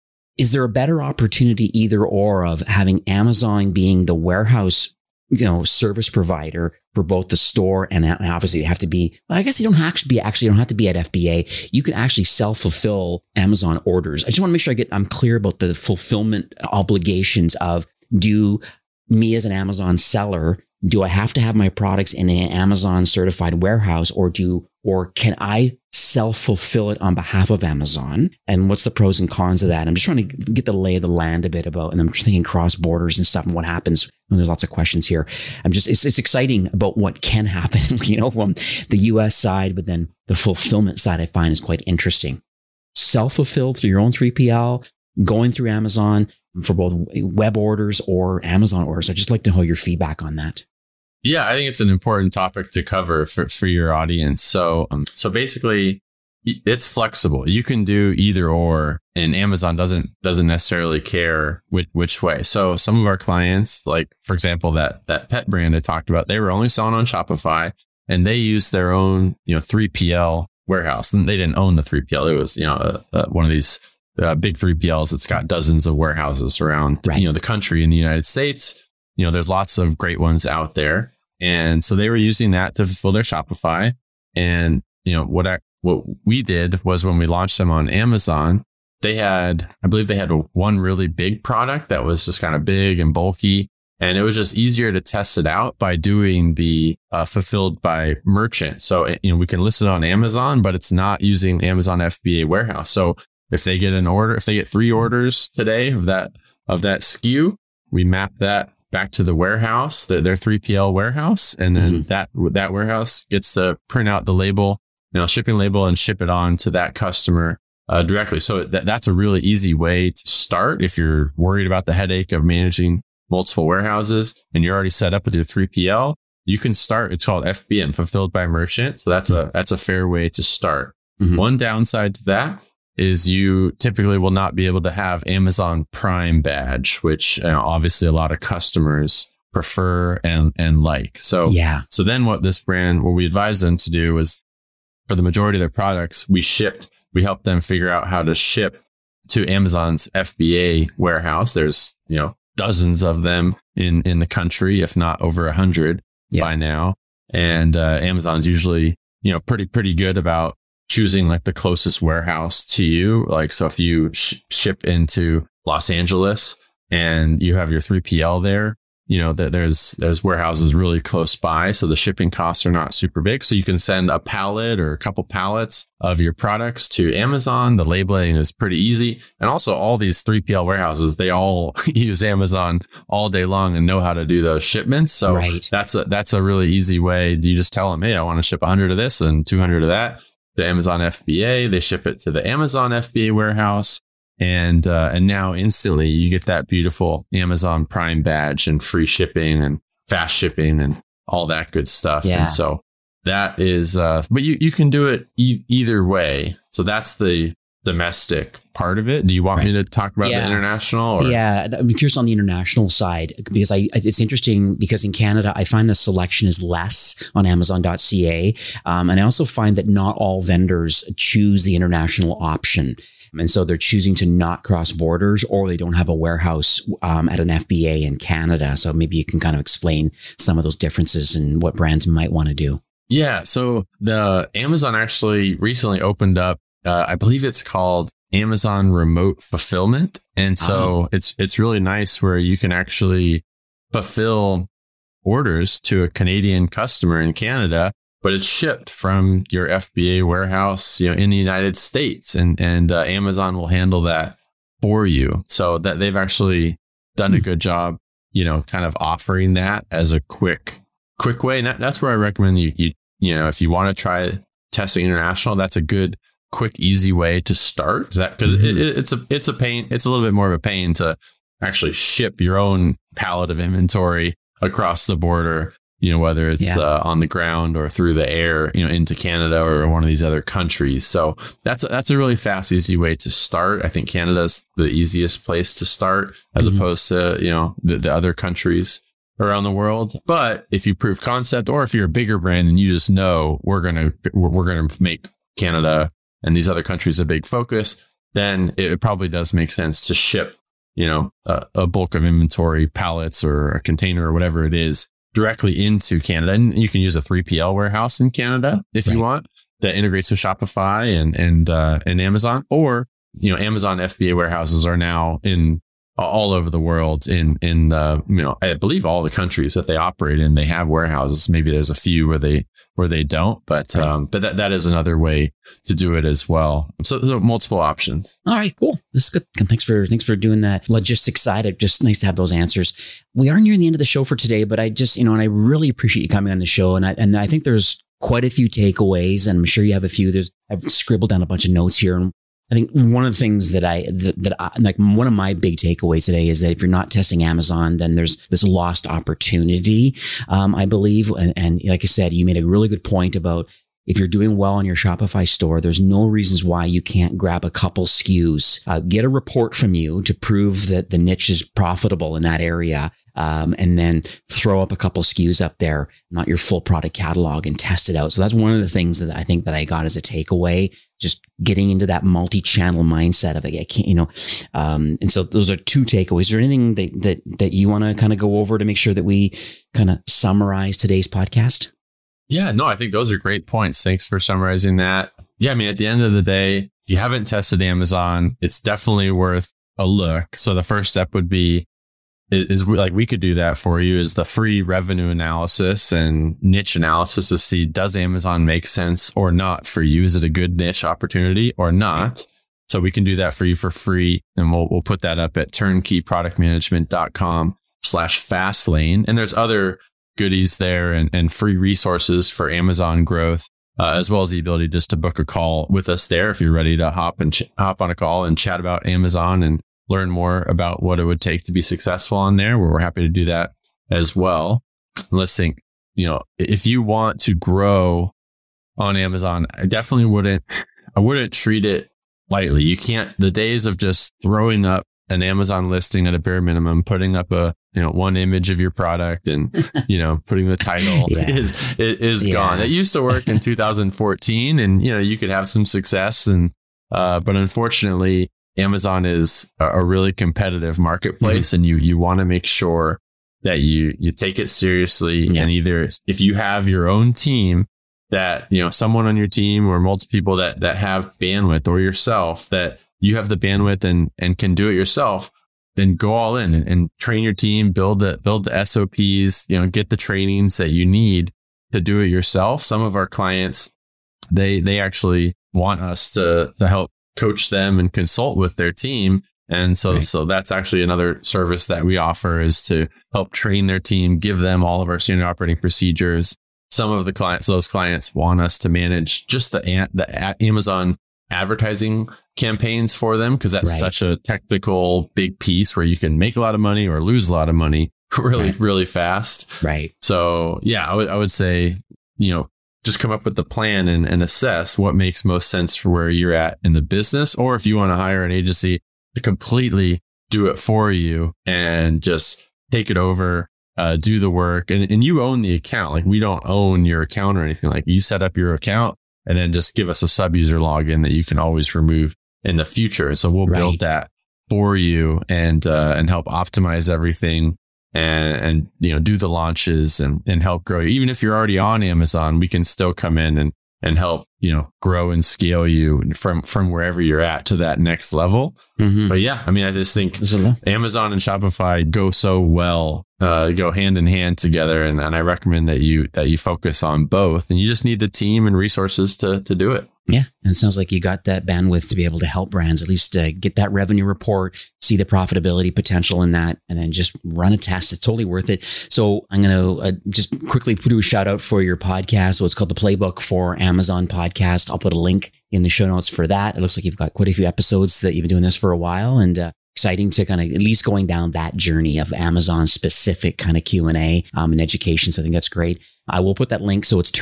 [SPEAKER 3] is there a better opportunity either or of having Amazon being the warehouse, you know, service provider for both the store and obviously they have to be, well, I guess you don't have to be actually, you don't have to be at F B A. You can actually self-fulfill Amazon orders. I just want to make sure I get, I'm clear about the fulfillment obligations of, do me as an Amazon seller, do I have to have my products in an Amazon certified warehouse, or do, or can I self-fulfill it on behalf of Amazon? And what's the pros and cons of that? I'm just trying to get the lay of the land a bit about, and I'm just thinking cross borders and stuff and what happens when there's lots of questions here. I'm just, it's, it's exciting about what can happen, you know, from the U S side, but then the fulfillment side I find is quite interesting. Self-fulfilled through your own three P L, going through Amazon for both web orders or Amazon orders. I'd just like to know your feedback on that.
[SPEAKER 1] Yeah, I think it's an important topic to cover for, for your audience. So, um, so basically, it's flexible. You can do either or, and Amazon doesn't doesn't necessarily care which which way. So, some of our clients, like for example, that that pet brand I talked about, they were only selling on Shopify, and they used their own, you know, three P L warehouse, and they didn't own the three P L. It was, you know, a, a, one of these uh, big three P Ls that's got dozens of warehouses around, right. you know, the country in the United States. You know, there's lots of great ones out there. And so they were using that to fulfill their Shopify. And, you know, what I, what we did was when we launched them on Amazon, they had, I believe they had a, one really big product that was just kind of big and bulky. And it was just easier to test it out by doing the uh, fulfilled by merchant. So, you know, we can list it on Amazon, but it's not using Amazon F B A warehouse. So if they get an order, if they get three orders today of that, of that S K U, we map that back to the warehouse, the, their three P L warehouse. And then mm-hmm. that, that warehouse gets to print out the label, you know, shipping label, and ship it on to that customer uh, directly. So that, that's a really easy way to start. If you're worried about the headache of managing multiple warehouses and you're already set up with your three P L, you can start. It's called F B M, fulfilled by merchant. So that's a, that's a fair way to start. Mm-hmm. One downside to that is you typically will not be able to have Amazon Prime badge, which you know, obviously a lot of customers prefer and, and like. So,
[SPEAKER 3] yeah.
[SPEAKER 1] So then what this brand, what we advise them to do is, for the majority of their products, we shipped, we helped them figure out how to ship to Amazon's F B A warehouse. There's, you know, dozens of them in, in the country, if not over a hundred yeah. by now. And uh, Amazon's usually, you know, pretty, pretty good about choosing like the closest warehouse to you. Like, so if you sh- ship into Los Angeles and you have your three P L there, you know, that there's, there's warehouses really close by. So the shipping costs are not super big. So you can send a pallet or a couple pallets of your products to Amazon. The labeling is pretty easy. And also all these three P L warehouses, they all use Amazon all day long and know how to do those shipments. So
[SPEAKER 3] right.
[SPEAKER 1] that's a, that's a really easy way. You just tell them, hey, I want to ship one hundred of this and two hundred of that. The Amazon F B A, they ship it to the Amazon F B A warehouse. And, uh, and now instantly you get that beautiful Amazon Prime badge and free shipping and fast shipping and all that good stuff.
[SPEAKER 3] Yeah.
[SPEAKER 1] And so, that is, uh, but you, you can do it e- either way. So that's the domestic part of it. Do you want right. me to talk about yeah. the international? Or?
[SPEAKER 3] Yeah, I'm curious on the international side, because I it's interesting because in Canada, I find the selection is less on Amazon dot C A. Um, and I also find that not all vendors choose the international option. And so they're choosing to not cross borders, or they don't have a warehouse um, at an F B A in Canada. So maybe you can kind of explain some of those differences and what brands might want to do.
[SPEAKER 1] Yeah. So the Amazon actually recently opened up, uh, I believe it's called Amazon Remote Fulfillment. And so uh-huh. it's it's really nice where you can actually fulfill orders to a Canadian customer in Canada, but it's shipped from your F B A warehouse, you know, in the United States, and and uh, Amazon will handle that for you. So that they've actually done a good job, you know, kind of offering that as a quick quick way. And that, that's where I recommend you you you know, if you want to try testing international, that's a good, quick, easy way to start. That because mm-hmm. it, it, it's a it's a pain. It's a little bit more of a pain to actually ship your own pallet of inventory across the border. You know, whether it's yeah. uh, on the ground or through the air, you know, into Canada or one of these other countries. So that's a, that's a really fast, easy way to start. I think Canada's the easiest place to start as mm-hmm. opposed to, you know, the, the other countries around the world. But if you prove concept, or if you're a bigger brand and you just know we're going to we're, we're going to make Canada and these other countries a big focus, then it probably does make sense to ship, you know, a, a bulk of inventory, pallets or a container or whatever it is, directly into Canada. And you can use a three P L warehouse in Canada if right. you want, that integrates with Shopify and and uh, and Amazon. Or, you know, Amazon F B A warehouses are now in all over the world, in in uh, you know, I believe all the countries that they operate in, they have warehouses. Maybe there's a few where they where they don't, but right. um, but that, that is another way to do it as well. So there are multiple options.
[SPEAKER 3] All right, cool. This is good. And thanks for thanks for doing that logistics side. It's just nice to have those answers. We are nearing the end of the show for today, but I just, you know, and I really appreciate you coming on the show. And I and I think there's quite a few takeaways, and I'm sure you have a few. There's I've scribbled down a bunch of notes here, and I think one of the things that I, that, that I, like one of my big takeaways today is that if you're not testing Amazon, then there's this lost opportunity, um, I believe. And, and like I said, you made a really good point about if you're doing well in your Shopify store, there's no reasons why you can't grab a couple S K Us, uh, get a report from you to prove that the niche is profitable in that area. Um, and then throw up a couple S K Us up there, not your full product catalog, and test it out. So that's one of the things that I think that I got as a takeaway, just getting into that multi-channel mindset of it. I can't, you know, um, and so those are two takeaways. Is there anything that, that, that you want to kind of go over to make sure that we kind of summarize today's podcast?
[SPEAKER 1] Yeah, no, I think those are great points. Thanks for summarizing that. Yeah, I mean, at the end of the day, if you haven't tested Amazon, it's definitely worth a look. So the first step would be, is, is like we could do that for you, is the free revenue analysis and niche analysis to see, does Amazon make sense or not for you? Is it a good niche opportunity or not? So we can do that for you for free. And we'll we'll put that up at turnkey product management dot com slash fastlane. And there's other goodies there and, and free resources for Amazon growth, uh, as well as the ability just to book a call with us there if you're ready to hop and ch- hop on a call and chat about Amazon and learn more about what it would take to be successful on there. Where we're happy to do that as well. And let's think, you know, if you want to grow on Amazon, I definitely wouldn't, I wouldn't treat it lightly. You can't, the days of just throwing up an Amazon listing at a bare minimum, putting up a, you know, one image of your product and, you know, putting the title yeah. is, is yeah. gone. It used to work in two thousand fourteen, and, you know, you could have some success, and, uh, but unfortunately Amazon is a, a really competitive marketplace, mm-hmm. and you, you want to make sure that you, you take it seriously. Yeah. And either if you have your own team, that, you know, someone on your team or multiple people that, that have bandwidth, or yourself, that you have the bandwidth and, and can do it yourself, then go all in and, and train your team, build the, build the S O Ps, you know, get the trainings that you need to do it yourself. Some of our clients, they, they actually want us to, to help coach them and consult with their team. And so, right. so that's actually another service that we offer, is to help train their team, give them all of our standard operating procedures. Some of the clients, those clients want us to manage just the, the Amazon advertising campaigns for them, because that's right. such a technical big piece where you can make a lot of money or lose a lot of money really, right. really fast.
[SPEAKER 3] Right.
[SPEAKER 1] So yeah, I would, I would say, you know, just come up with the plan and, and assess what makes most sense for where you're at in the business. Or if you want to hire an agency to completely do it for you and just take it over, uh, do the work, and, and you own the account. Like we don't own your account or anything. Like you set up your account and then just give us a sub user login that you can always remove in the future. And so we'll right. build that for you and, uh, and help optimize everything. And, and, you know, do the launches and, and help grow you. Even if you're already on Amazon, we can still come in and, and help, you know, grow and scale you from, from wherever you're at to that next level. Mm-hmm. But yeah, I mean, I just think Amazon and Shopify go so well, uh, go hand in hand together. And, and I recommend that you, that you focus on both, and you just need the team and resources to, to do it.
[SPEAKER 3] Yeah. And it sounds like you got that bandwidth to be able to help brands at least uh, get that revenue report, see the profitability potential in that, and then just run a test. It's totally worth it. So I'm going to uh, just quickly do a shout out for your podcast. So it's called the Playbook for Amazon Podcast. I'll put a link in the show notes for that. It looks like you've got quite a few episodes that you've been doing this for a while, and uh, exciting to kind of at least going down that journey of Amazon specific kind of Q and A um, and education. So I think that's great. I will put that link. So it's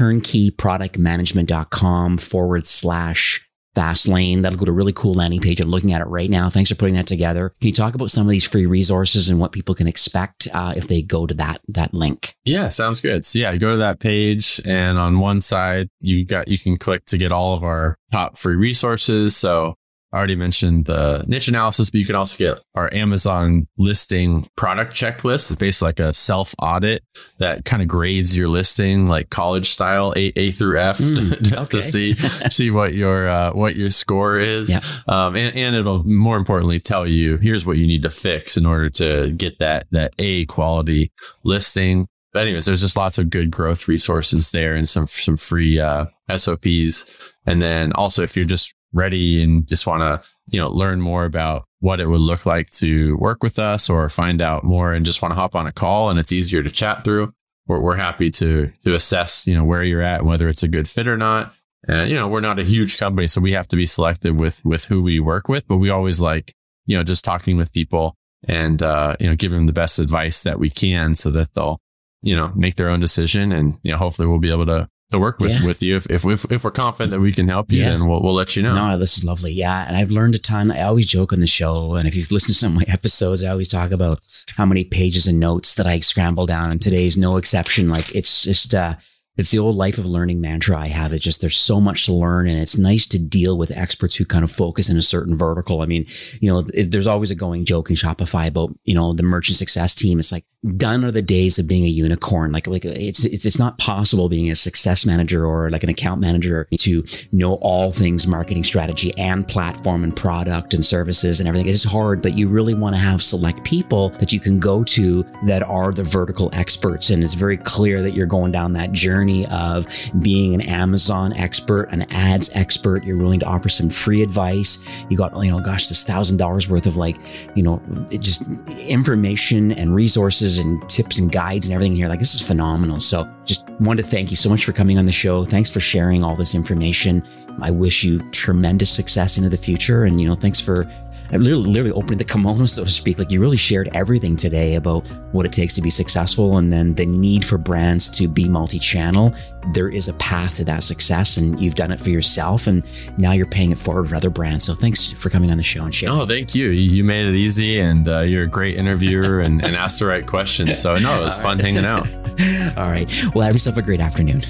[SPEAKER 3] turnkeyproductmanagement.com forward slash Fastlane. That'll go to a really cool landing page. I'm looking at it right now. Thanks for putting that together. Can you talk about some of these free resources and what people can expect uh, if they go to that that link?
[SPEAKER 1] Yeah, sounds good. So yeah, you go to that page, and on one side, you got you can click to get all of our top free resources. So I already mentioned the niche analysis, but you can also get our Amazon listing product checklist. It's basically like a self audit that kind of grades your listing, like college style, A, A through F, mm, okay. to see see what your uh, what your score is. Yeah. Um, and, and it'll more importantly tell you here's what you need to fix in order to get that that A quality listing. But anyways, there's just lots of good growth resources there and some some free uh, S O Ps. And then also, if you're just ready and just want to, you know, learn more about what it would look like to work with us or find out more and just want to hop on a call and it's easier to chat through, we're, we're happy to to assess, you know, where you're at, whether it's a good fit or not. And, you know, we're not a huge company, so we have to be selective with with who we work with, but we always like, you know, just talking with people and, uh, you know, giving them the best advice that we can so that they'll, you know, make their own decision. And, you know, hopefully we'll be able to to work with, yeah. with you. If, if, if, if we're confident that we can help you, yeah. then we'll, we'll let you know.
[SPEAKER 3] No, this is lovely. Yeah. And I've learned a ton. I always joke on the show. And if you've listened to some of my episodes, I always talk about how many pages and notes that I scramble down. And today's no exception. Like it's just, uh, it's the old life of learning mantra I have. It's just, there's so much to learn, and it's nice to deal with experts who kind of focus in a certain vertical. I mean, you know, it, there's always a going joke in Shopify about, you know, the merchant success team. It's like, done are the days of being a unicorn. Like, like it's, it's, it's not possible being a success manager or like an account manager to know all things marketing strategy and platform and product and services and everything. It's hard, but you really want to have select people that you can go to that are the vertical experts. And it's very clear that you're going down that journey of being an Amazon expert, an ads expert. You're willing to offer some free advice. You got, you know, gosh, this thousand dollars worth of like, you know, just information and resources and tips and guides and everything here. Like, this is phenomenal. So just wanted to thank you so much for coming on the show. Thanks for sharing all this information. I wish you tremendous success into the future. And, you know, thanks for literally, literally opening the kimono, so to speak. Like, you really shared everything today about what it takes to be successful, and then the need for brands to be multi-channel. There is a path to that success, and you've done it for yourself, and now you're paying it forward for other brands. So thanks for coming on the show and sharing.
[SPEAKER 1] Oh, thank you. You made it easy, and uh, you're a great interviewer and, and asked the right questions. So no, it was fun hanging out.
[SPEAKER 3] All right. Well, have yourself a great afternoon.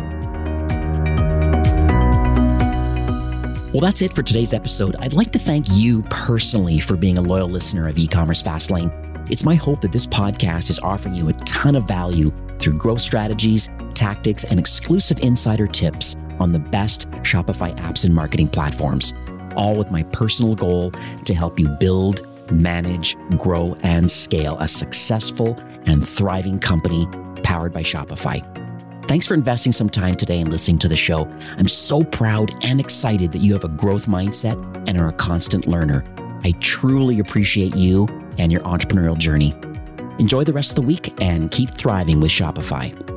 [SPEAKER 3] Well, that's it for today's episode. I'd like to thank you personally for being a loyal listener of E-commerce Fastlane. It's my hope that this podcast is offering you a ton of value through growth strategies, tactics, and exclusive insider tips on the best Shopify apps and marketing platforms, all with my personal goal to help you build, manage, grow, and scale a successful and thriving company powered by Shopify. Thanks for investing some time today and listening to the show. I'm so proud and excited that you have a growth mindset and are a constant learner. I truly appreciate you and your entrepreneurial journey. Enjoy the rest of the week and keep thriving with Shopify.